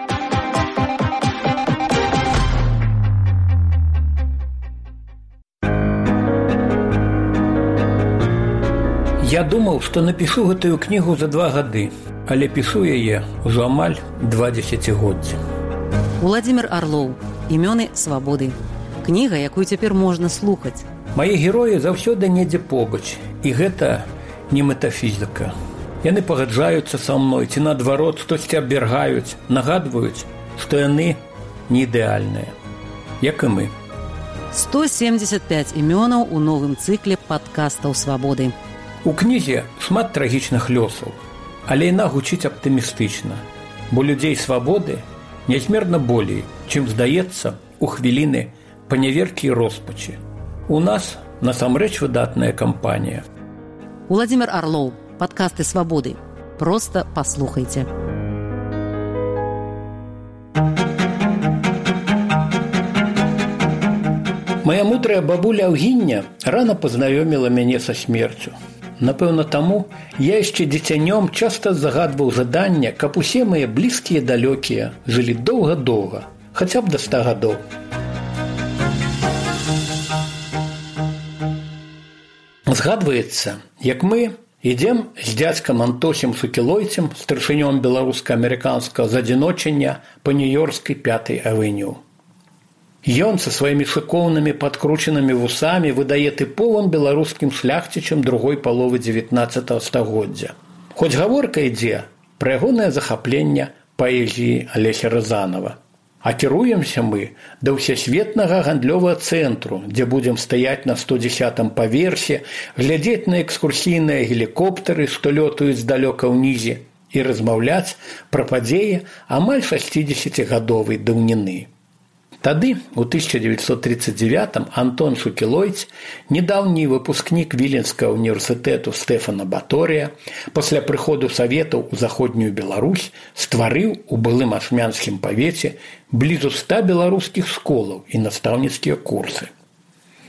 Я думаў, што напішу гэтую кнігу за два гады, але пішу яе ўжо амаль два дзесяцігоддзі. Уладзімір Арлоў. Імёны свабоды. Кніга, якую цяпер можна слухаць. Мае героі заўсёды недзе побач, і гэта не метафізіка. Яны пагаджаюцца са мной, ці наадварот штосьці абвяргаюць, нагадваюць, што яны не ідэальныя, як і мы. сто семьдесят пять імёнаў у новым цыкле падкастаў свабоды. У кнізе шмат трагічных лёсаў, але яна гучыць аптымістычна, бо людзей свабоды нязмерна болей, чым здаецца у хвіліны паняверкі і роспачы. У нас насамрэч выдатная кампанія. Уладзімір Арлоў. Падкасты свабоды. Проста паслухайце. Моя мудрая бабуля Аўгіння рана пазнаёміла мяне са смерцю. Напэўна, таму я яшчэ дзіцянём часта загадваў жаданне, каб усе мае блізкія далёкія жылі доўга-доўга, хаця б да ста гадоў. Згадваецца, як мы ідзем з дзядзькам Антосем Сукілойцем, старшынём беларуска-амерыканскага задзіночання па нью-ёркскай пятай авеню. Ён са сваімі шыкоўнымі падкручанымі вусамі выдае тыповым беларускім шляхцічам другой паловы дзевятнаццатага стагоддзя. Хоць гаворка ідзе пра ягонае захапленне паэзіі Алеся Рязанова. А кіруемся мы да ўсесветнага гандлёвага цэнтру, дзе будзем стаяць на сто дзесятым паверсе, глядзець на экскурсійныя гелікоптары, што лётаюць здалёка ўнізе, і размаўляць пра падзеі амаль шасцідзесяцігадовай даўніны. Тады, у тысяча девятьсот тридцать девятым, Антон Сукілойц, недаўні выпускнік Віленскага універсітэту Стэфана Баторыя, пасля прыходу саветаў у заходнюю Беларусь стварыў у былым ашмянскім павеце блізу ста беларускіх школаў і настаўніцкія курсы.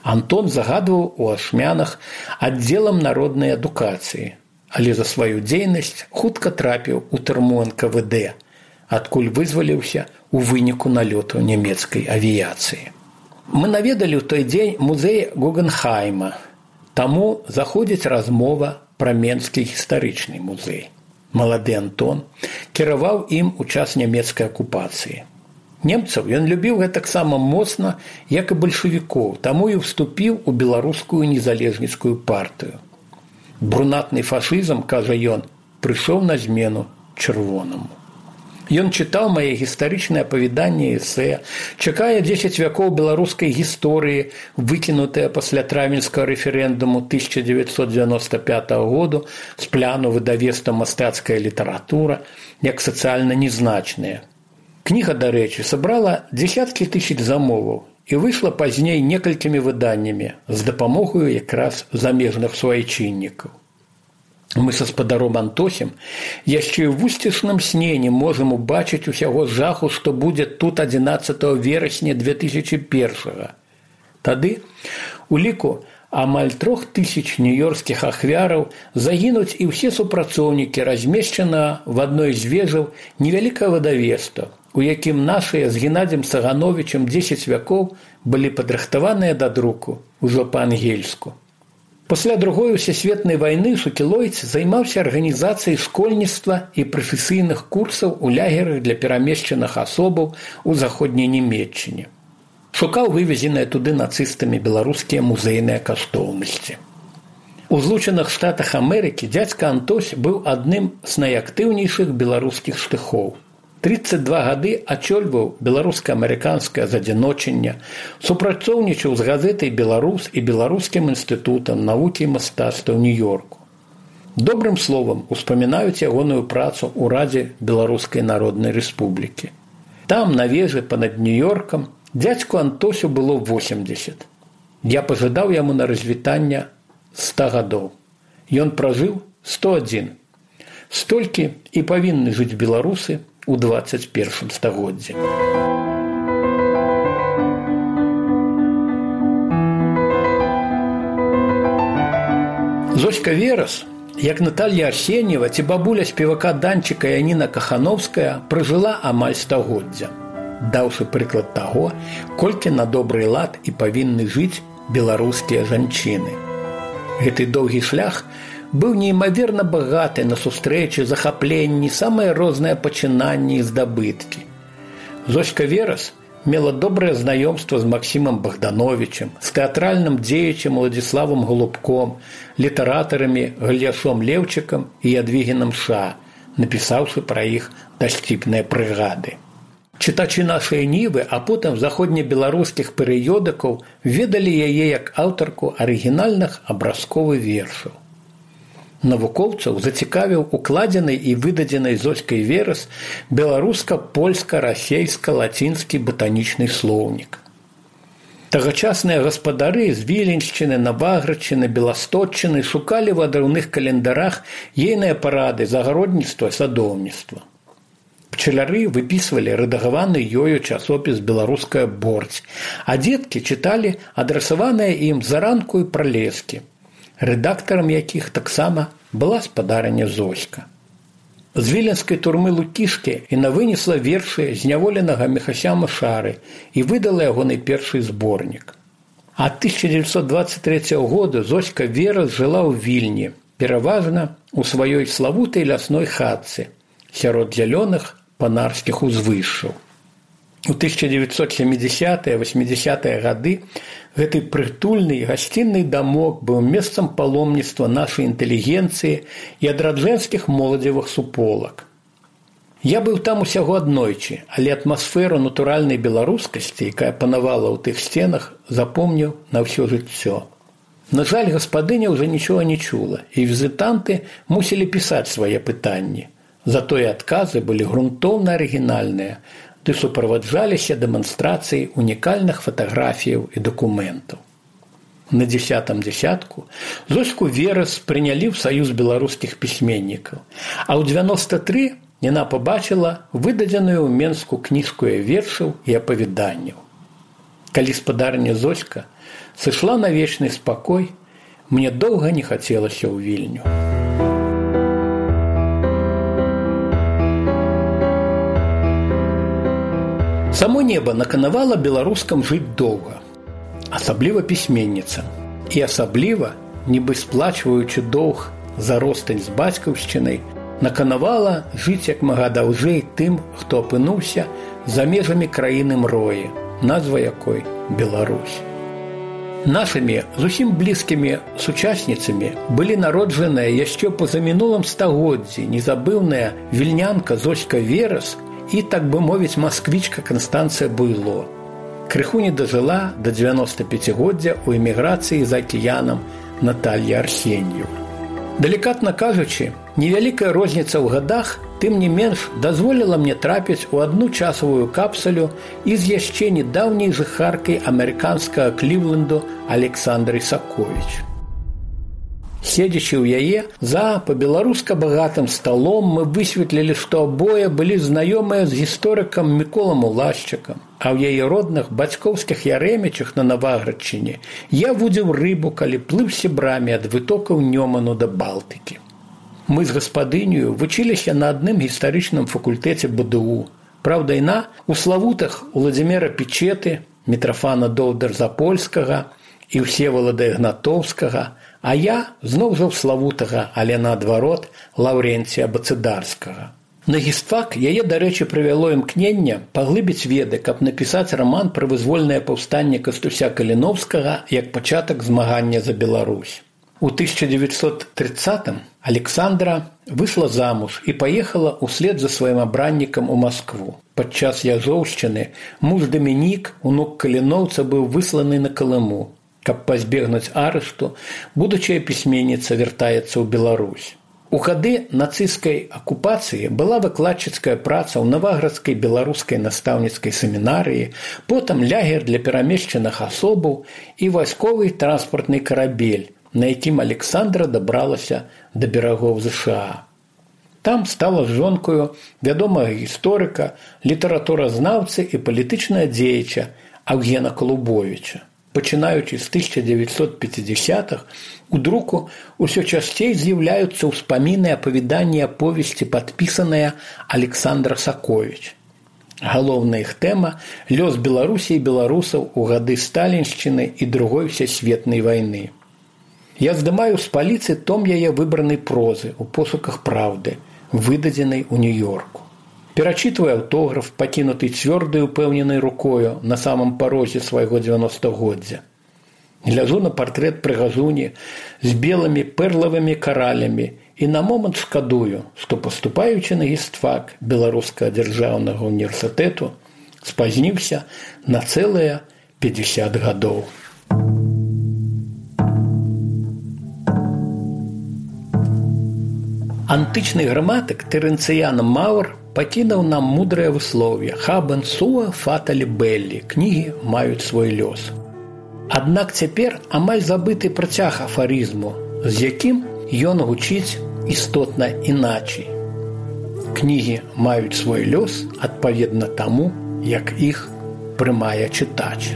Антон загадваў у ашмянах аддзелам народнай адукацыі, але за сваю дзейнасць хутка трапіў у турму эн ка вэ дэ, адкуль вызваліўся у выніку налёту нямецкай авіяцыі. Мы наведалі ў той дзень музей Гугенхайма, таму заходзіць размова пра Менскі гістарычны музей. Малады Антон кіраваў ім у час нямецкай акупацыі. Немцаў ён любіў гэтаксама моцна, як і бальшавікоў, таму і ўступіў у беларускую незалежніцкую партыю. Брунатны фашызм, кажа ён, прыйшоў на змену чырвонаму. Ён чытаў мае гістарычныя апавяданні і эсэ, чакае дзесяць вякоў беларускай гісторыі, выкінутыя пасля травеньскага рэферэндуму тысяча дзевяцьсот дзевяноста пятага году з пляну выдавецтва «Мастацкая літаратура» як сацыяльна незначныя. Кніга, дарэчы, сабрала дзесяткі тысяч замоваў і выйшла пазней некалькімі выданнямі з дапамогаю якраз замежных суайчыннікаў. Мы са спадаром Антосем яшчэ ў вусцішным сне не можам убачыць усяго жаху, што будзе тут адзінаццатага верасня две тысячы першага. Тады у ліку амаль трох тысяч нью-йоркскіх ахвяраў загінуць і ўсе супрацоўнікі, размешчаныя в адной з вежаў невялікага выдавецтва, у якім нашыя з Геннадзем Сагановічам дзесяць вякоў былі падрыхтаваныя да друку ўжо па-ангельску. Пасля другой усесветнай вайны Сукілойц займаўся арганізацыяй школьніцтва і прафесійных курсаў у лагерах для перамешчаных асобаў у заходняй Нямецчыне. Шукаў вывезеныя туды нацыстамі беларускія музейныя каштоўнасці. У Злучаных Штатах Амерыкі дзядзька Антось быў адным з найактыўнейшых беларускіх штыхоў. трыццаць два гады ачольваў беларуска-амерыканскае задзіночанне, супрацоўнічаў з газетай «Беларус» і Беларускім інстытутам навукі і мастацтва ў Нью-Йорку. Добрым словам успамінаюць ягоную працу ў Радзе Беларускай Народнай Рэспублікі. Там, на вежы панад Нью-Йоркам, дзядзьку Антосю было восемьдесят. Я пажадаў яму на развітання ста гадоў. Ён пражыў сто адзін. Столькі і павінны жыць беларусы у двадцать першым стагоддзі. Зоська Верас, як Наталья Арсеньева ці бабуля спевака Данчыка Яніна Кахановская, пражыла амаль стагоддзя, даўшы прыклад таго, колькі на добры лад і павінны жыць беларускія жанчыны. Гэты доўгі шлях быў неймаверна багаты на сустрэчы, захапленні, самыя розныя пачынанні і здабыткі. Зоська Верас мела добрае знаёмства з Максімам Богдановичем, з тэатральным дзеячам Уладзіславам Голубком, літаратарамі Галяшом Леўчыкам і Ядвігінам Ша, напісаўшы пра іх дасціпныя прыгады. Чытачы нашай нівы, а потым заходнебеларускіх перыёдыкаў ведалі яе як аўтарку арыгінальных абразковых вершаў. Навукоўцаў зацікавіў укладзены і выдадзенай Зоськай Верас беларуска-польска-расейска-лацінскі батанічны слоўнік. Тагачасныя гаспадары з Віленшчыны, Наваградчыны, Беласточчыны шукалі ў адрыўных календарах ейныя парады загародніцтва, садоўніцтва. Пчаляры выпісвалі рэдагаваны ёю часопіс «Беларуская борць», а дзеткі чыталі адрасаваныя ім заранку і пралескі, рэдактарам якіх таксама была спадарыня Зоська. З віленскай турмы Лукішкі яна вынесла вершы зняволенага Міхася Мышары і выдала яго найпершы зборнік. А тысяча дзевяцьсот двадцать трэцяга года Зоська Верас жыла ў Вільні, пераважна ў сваёй славутай лясной хатцы сярод зялёных панарскіх узвышшаў. У тысяча дзевяцьсот сямідзясятыя - восьмідзясятыя гады гэты прытульны гасцінны дамок быў месцам паломніцтва нашай інтэлігенцыі і адраджэнскіх моладзевых суполак. Я быў там усяго аднойчы, але атмасферу натуральнай беларускасці, якая панавала ў тых сценах, запомніў на ўсё жыццё. На жаль, гаспадыня ўжо нічога не чула, і візітанты мусілі пісаць свае пытанні. Затое адказы былі грунтоўна арыгінальныя, ды суправаджаліся дэманстрацыяй унікальных фатаграфіяў і дакументаў. На дзесятым дзясятку Зоську Верас прынялі ў саюз беларускіх пісьменнікаў, а ў дзевяноста тры яна пабачыла выдадзеную ў Менску кніжку вершаў і апавяданняў. Калі спадарня Зоська сышла на вечны спакой, мне доўга не хацелася ў Вільню. Само неба наканавала беларускам жыць доўга, асабліва пісьменніцам. І асабліва, нібы сплачваючы доўг за ростань з бацькаўшчынай, наканавала жыць як мага даўжэй тым, хто апынуўся за межамі краіны мроі, назва якой Беларусь. Нашымі зусім блізкімі сучасніцамі былі народжаныя яшчэ па-за мінулым стагоддзі незабыўная вільнянка Зоська Верас і, так бы мовіць, масквічка Канстанцыя Буйло. Крыху не дажыла да дзевяноста пяцігоддзя ў эміграцыі за акіянам Наталья Арсеньева. Далікатна кажучы, невялікая розніца ў гадах, тым не менш, дазволіла мне трапіць у адну часавую капсулю і з яшчэ недаўняй жыхаркай амерыканскага Клівленду Александрай Саковіч. Седзячы ў яе, за па-беларуска багатым сталом мы высветлілі, што абое былі знаёмыя з гісторыкам Міколам Улашчыкам, а ў яе родных бацькоўскіх Яремічах на Наваградчыне я вудзіў рыбу, калі плыў сябрамі ад вытокаў Нёману да Балтыкі. Мы з гаспадыняю вучыліся на адным гістарычным факультэце бэ дэ у. Праўда, яна у славутах Уладзіміра Пічэты, Мітрафана Доўдар-Запольскага і Всевалада Ігнатоўскага, а я зноў жа ў славутага, але наадварот, Лаўренція Бацыдарскага. На гістфак яе, дарэчы, прывяло імкнення паглыбіць веды, каб напісаць раман пра вызвольнае паўстанне Кастуся Каліноўскага як пачатак змагання за Беларусь. У тысяча дзевяцьсот трыццатым Александра выйшла замуж і паехала ўслед за сваім абраннікам у Маскву. Падчас Язоўшчыны муж Дамінік, унук Каліноўца, быў высланы на Калыму. Каб пазбегнуць арышту, будучая пісьменніца вяртаецца ў Беларусь. У гады нацысцкай акупацыі была выкладчыцкая праца ў Наваградскай беларускай настаўніцкай семінарыі, потым лагер для перамешчаных асобаў і вайсковы транспартны карабель, на якім Александра дабралася да берагоў ЗША. Там стала жонкаю вядомага гісторыка, літаратуразнаўцы і палітычнага дзеяча Аўгена Калубовіча. Пачынаючы з тысяча дзевяцьсот пяцідзясятых, у друку ўсё часцей з'яўляюцца ўспаміны, апавяданні, аповесці, падпісаныя Александра Саковіч. Галоўная іх тэма – лёс Беларусі і беларусаў у гады сталіншчыны і другой всесветнай вайны. Я здымаю з паліцы том яе выбранай прозы ў пошуках праўды, выдадзенай у Нью-Йорку. Перачытваю аўтограф, пакінуты цвёрдай упэўненай рукою на самым парозе свайго дзевяностагоддзя. Гляжу на партрэт прыгажуні з белымі пэрлавымі каралямі і на момант шкадую, што, паступаючы на гістфак Беларускага дзяржаўнага універсітэту, спазніўся на цэлыя пяцьдзясят гадоў. Антычны граматык Тэрэнцыян Маур пакінуў нам мудрае выслоўе «Хабен суа фатали белли» – кнігі маюць свой лёс. Аднак цяпер амаль забыты працяг афарызму, з якім ён гучыць істотна іначай. Кнігі маюць свой лёс адпаведна таму, як іх прымае чытач.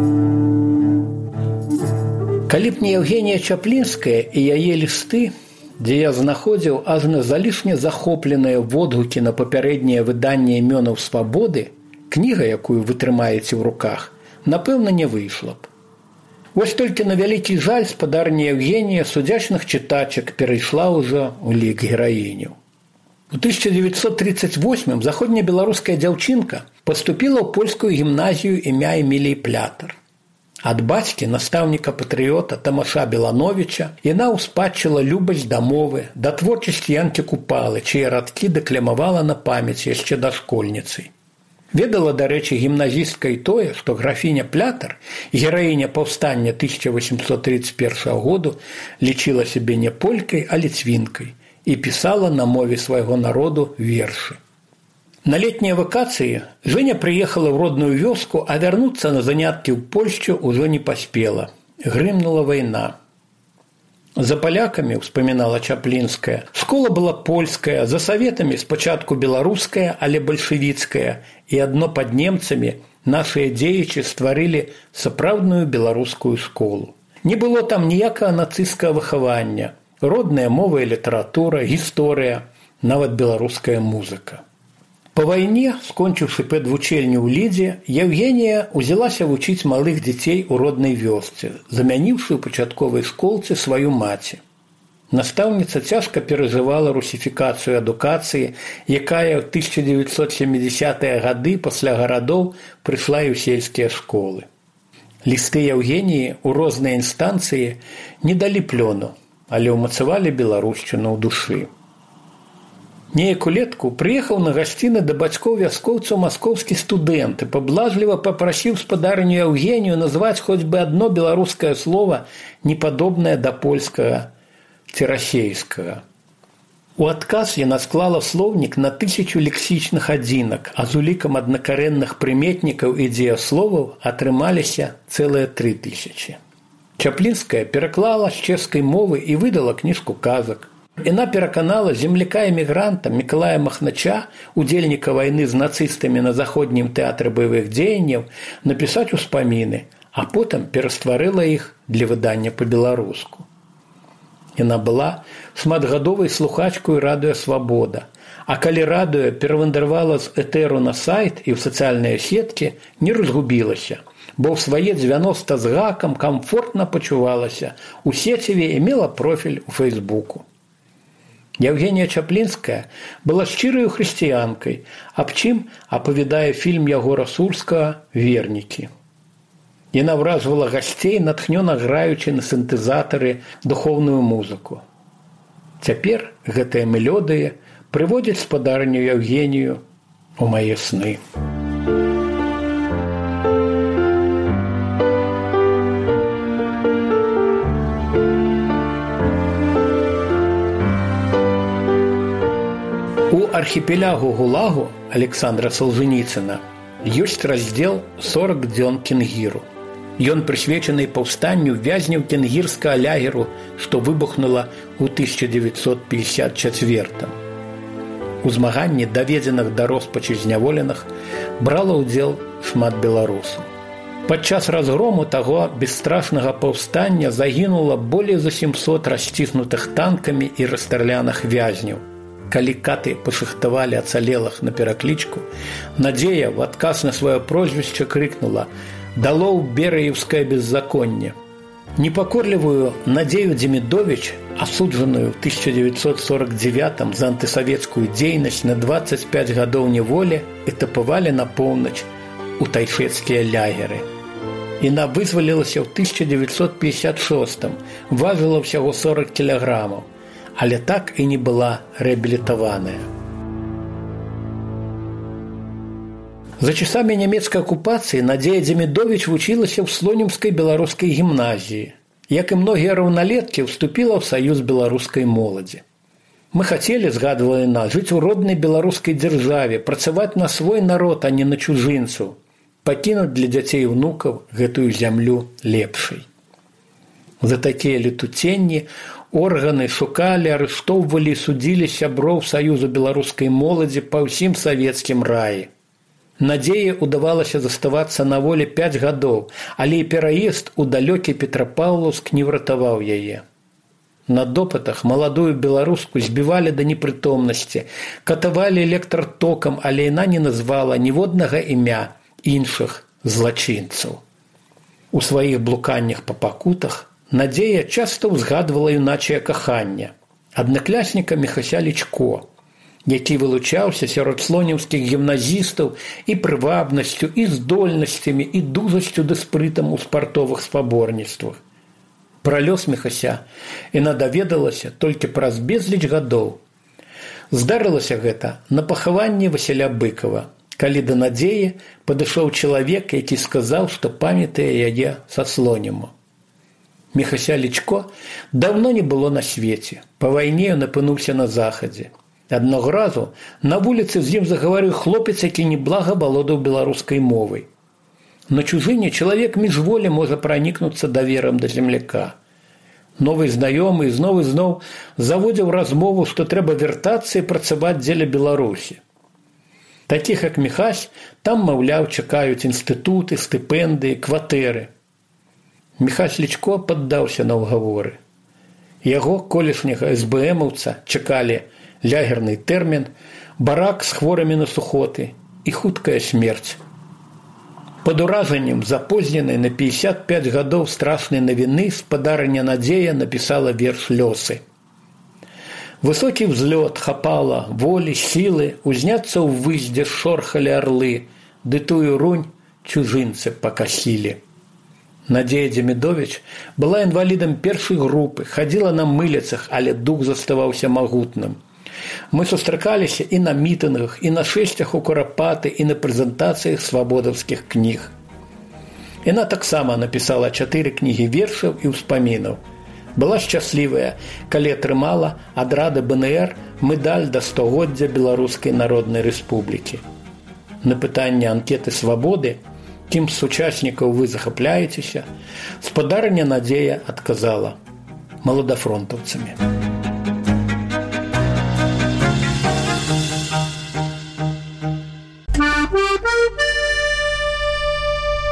Калі б не Евгенія Чаплінская і яе лісты, дзе я знаходзіў ажна залішне захопленыя водгукі на папярэднія выданні імёнаў свабоды, кніга, якую вы трымаеце ў руках, напэўна, не выйшла б. Вось толькі на вялікі жаль спадарня Евгенія судзячных чытачак перайшла ўжо ў лік гераіняў. У тысяча дзевяцьсот тридцать восьмым заходнебеларуская дзяўчынка паступіла ў польскую гімназію імя Эміліі Плятар. Ад бацькі, настаўніка-патрыёта Тамаша Белановіча, яна ўспадчыла любасць да мовы, да творчасці Янкі Купалы, чые радкі дэклямавала на памяць яшчэ дашкольніцай. Ведала, дарэчы, гімназістка і тое, што графіня Плятар, гераіня паўстання тысяча восемьсот тридцать первого году, лічыла сябе не полькай, а ліцвінкай і пісала на мове свайго народу вершы. На летнія вакацыі Жэня прыехала ў родную вёску, а вярнуцца на заняткі ў Польшчу ўжо не паспела. Грымнула вайна. За палякамі, успамінала Чаплінская, школа была польская, за саветамі спачатку беларуская, але бальшавіцкая, і адно пад немцамі нашыя дзеячы стварылі сапраўдную беларускую школу. Не было там ніякага нацысцкага выхавання, родная мова і літаратура, гісторыя, нават беларуская музыка. Па вайне, скончыўшы педвучэльню ў Лідзе, Евгенія ўзялася вучыць малых дзяцей у роднай вёсцы, замяніўшы ў пачатковай школцы сваю маці. Настаўніца цяжка перажывала русіфікацыю адукацыі, якая ў тысяча дзевяцьсот сямідзясятыя гады пасля гарадоў прыйшла і ў сельскія школы. Лісты Евгеніі ў розныя інстанцыі не далі плёну, але ўмацавалі беларушчыну ў душы. Неяк улетку прыехаў на гасціны да бацькоў вяскоўцаў маскоўскі студэнт і паблажліва папрасіў спадарню Евгенію назваць хоць бы адно беларускае слова, непадобнае да польскага ці расейскага. У адказ яна склала слоўнік на тысячу лексічных адзінак, а з улікам аднакарэнных прыметнікаў і дзеясловаў атрымаліся цэлыя тры тысячы. Чаплінская пераклала з чэшскай мовы і выдала кніжку казак. Яна пераканала земляка-эмігранта Мікалая Махнача, удзельніка вайны з нацыстамі на заходнім тэатры баявых дзеянняў, напісаць успаміны, а потым перастварыла іх для выдання па-беларуску. Яна была шматгадовай слухачкой радыё «Свабода», а калі радыё перавандравала з этэру на сайт і ў сацыяльныя сеткі, не разгубілася, бо ў свае дзевяноста з гакам камфортна пачувалася, у сеціве і мела профіль у Фэйсбуку. Евгенія Чаплінская была шчыраю хрысціянкай, аб чым апавядае фільм Ягора Сурскага «Вернікі». Яна ўражвала гасцей, натхнёна граючы на сінтэзатары духоўную музыку. Цяпер гэтыя мелодыі прыводзяць спадарню Евгенію у мае сны. У архіпелягу ГУЛАГу Александра Солженіцына ёсць раздзел «сорок дзён кенгіру». Ён прысвечаны паўстанню вязняў кенгірскага лагеру, што выбухнула ў тысяча дзевяцьсот пятьдесят четвёртым. У змаганні даведзеных да роспачы зняволеных брала ўдзел шмат беларусаў. Падчас разгрому таго бесстрашнага паўстання загінула болей за сямсот расціснутых танкамі і расстраляных вязняў. Калі каты пашахтавалі ацалелых на пераклічку, Надзея в адказ на сваё прозвішча крыкнула «Далоў бераеўскае беззаконне». Непакорлівую Надзею Демідовіч, асуджаную ў тысяча дзевяцьсот сорок девятым за антысавецкую дзейнасць на двадцать пять гадоў няволі, этапавалі на поўнач у тайшэцкія лягеры. Яна вызвалілася ў тысяча дзевяцьсот пятьдесят шостым, важыла ўсяго сорок кілаграмаў, але так і не была рэабілітаваная. За часамі нямецкай акупацыі Надзея Демідовіч вучылася ў слонімскай беларускай гімназіі. Як і многія раўналеткі, уступіла ў саюз беларускай моладзі. Мы хацелі, згадвала яна, жыць у роднай беларускай дзяржаве, працаваць на свой народ, а не на чужынцаў, пакінуць для дзяцей і ўнукаў гэтую зямлю лепшай. За такія летуценні органы шукалі, арыштоўвалі і судзілі сяброў саюзу беларускай моладзі па ўсім савецкім раі. Надзеі ўдавалася заставацца на волі пяць гадоў, але і пераезд у далёкі Петрапаўлаўск не ўратаваў яе. На допытах маладую беларуску збівалі да непрытомнасці, катавалі электротокам, але яна не назвала ніводнага імя іншых злачынцаў. У сваіх блуканнях па пакутах Надзея часта ўзгадвала юначае каханне, аднаклясніка Міхася Лічко, які вылучаўся сярод слонімскіх гімназістаў і прывабнасцю, і здольнасцямі, і дужасцю ды спрытам у спартовых спаборніцтвах. Пра лёс Міхася яна даведалася толькі праз безліч гадоў. Здарылася гэта на пахаванні Васіля Быкова, калі да Надзеі падышоў чалавек, які сказаў, што памятае яе са слоніму. Міхася Лічко даўно не было на свеце. Па вайне ён апынуўся на захадзе. Аднаго разу на вуліцы з ім загаварыў хлопец, які неблага валодаў беларускай мовай. На чужыне чалавек міжволі можа пранікнуцца даверам да земляка. Новы знаёмы зноў і зноў заводзіў размову, што трэба вяртацца і працаваць дзеля Беларусі. Такіх, як Міхась, там, маўляў, чакаюць інстытуты, стыпендыі, кватэры. Міхась Лічко паддаўся на ўгаворы. Яго, колішняга эс бэ эмаўца, чакалі лягерны тэрмін, барак з хворымі на сухоты і хуткая смерць. Пад уражаннем запозненай на пятьдесят пять гадоў страшнай навіны спадарыня Надзея напісала верш «Лёсы». Высокі взлёт хапала волі, сілы, узняцца ўвысь, дзе шорхалі арлы, ды тую рунь чужынцы пакасілі. Надзея Демідовіч была інвалідам першай групы, хадзіла на мыліцах, але дух заставаўся магутным. Мы сустракаліся і на мітынгах, і на шэсцях у Курапаты, і на прэзентацыях свабодаўскіх кніг. Яна таксама напісала чатыры кнігі вершаў і ўспамінаў. Была шчаслівая, калі атрымала ад Рады бэ эн ер медаль да стагоддзя Беларускай Народнай Рэспублікі. На пытанне анкеты «Свабоды», кім з сучаснікаў вы захапляецеся, спадарыня Надзея адказала: маладафронтаўцамі.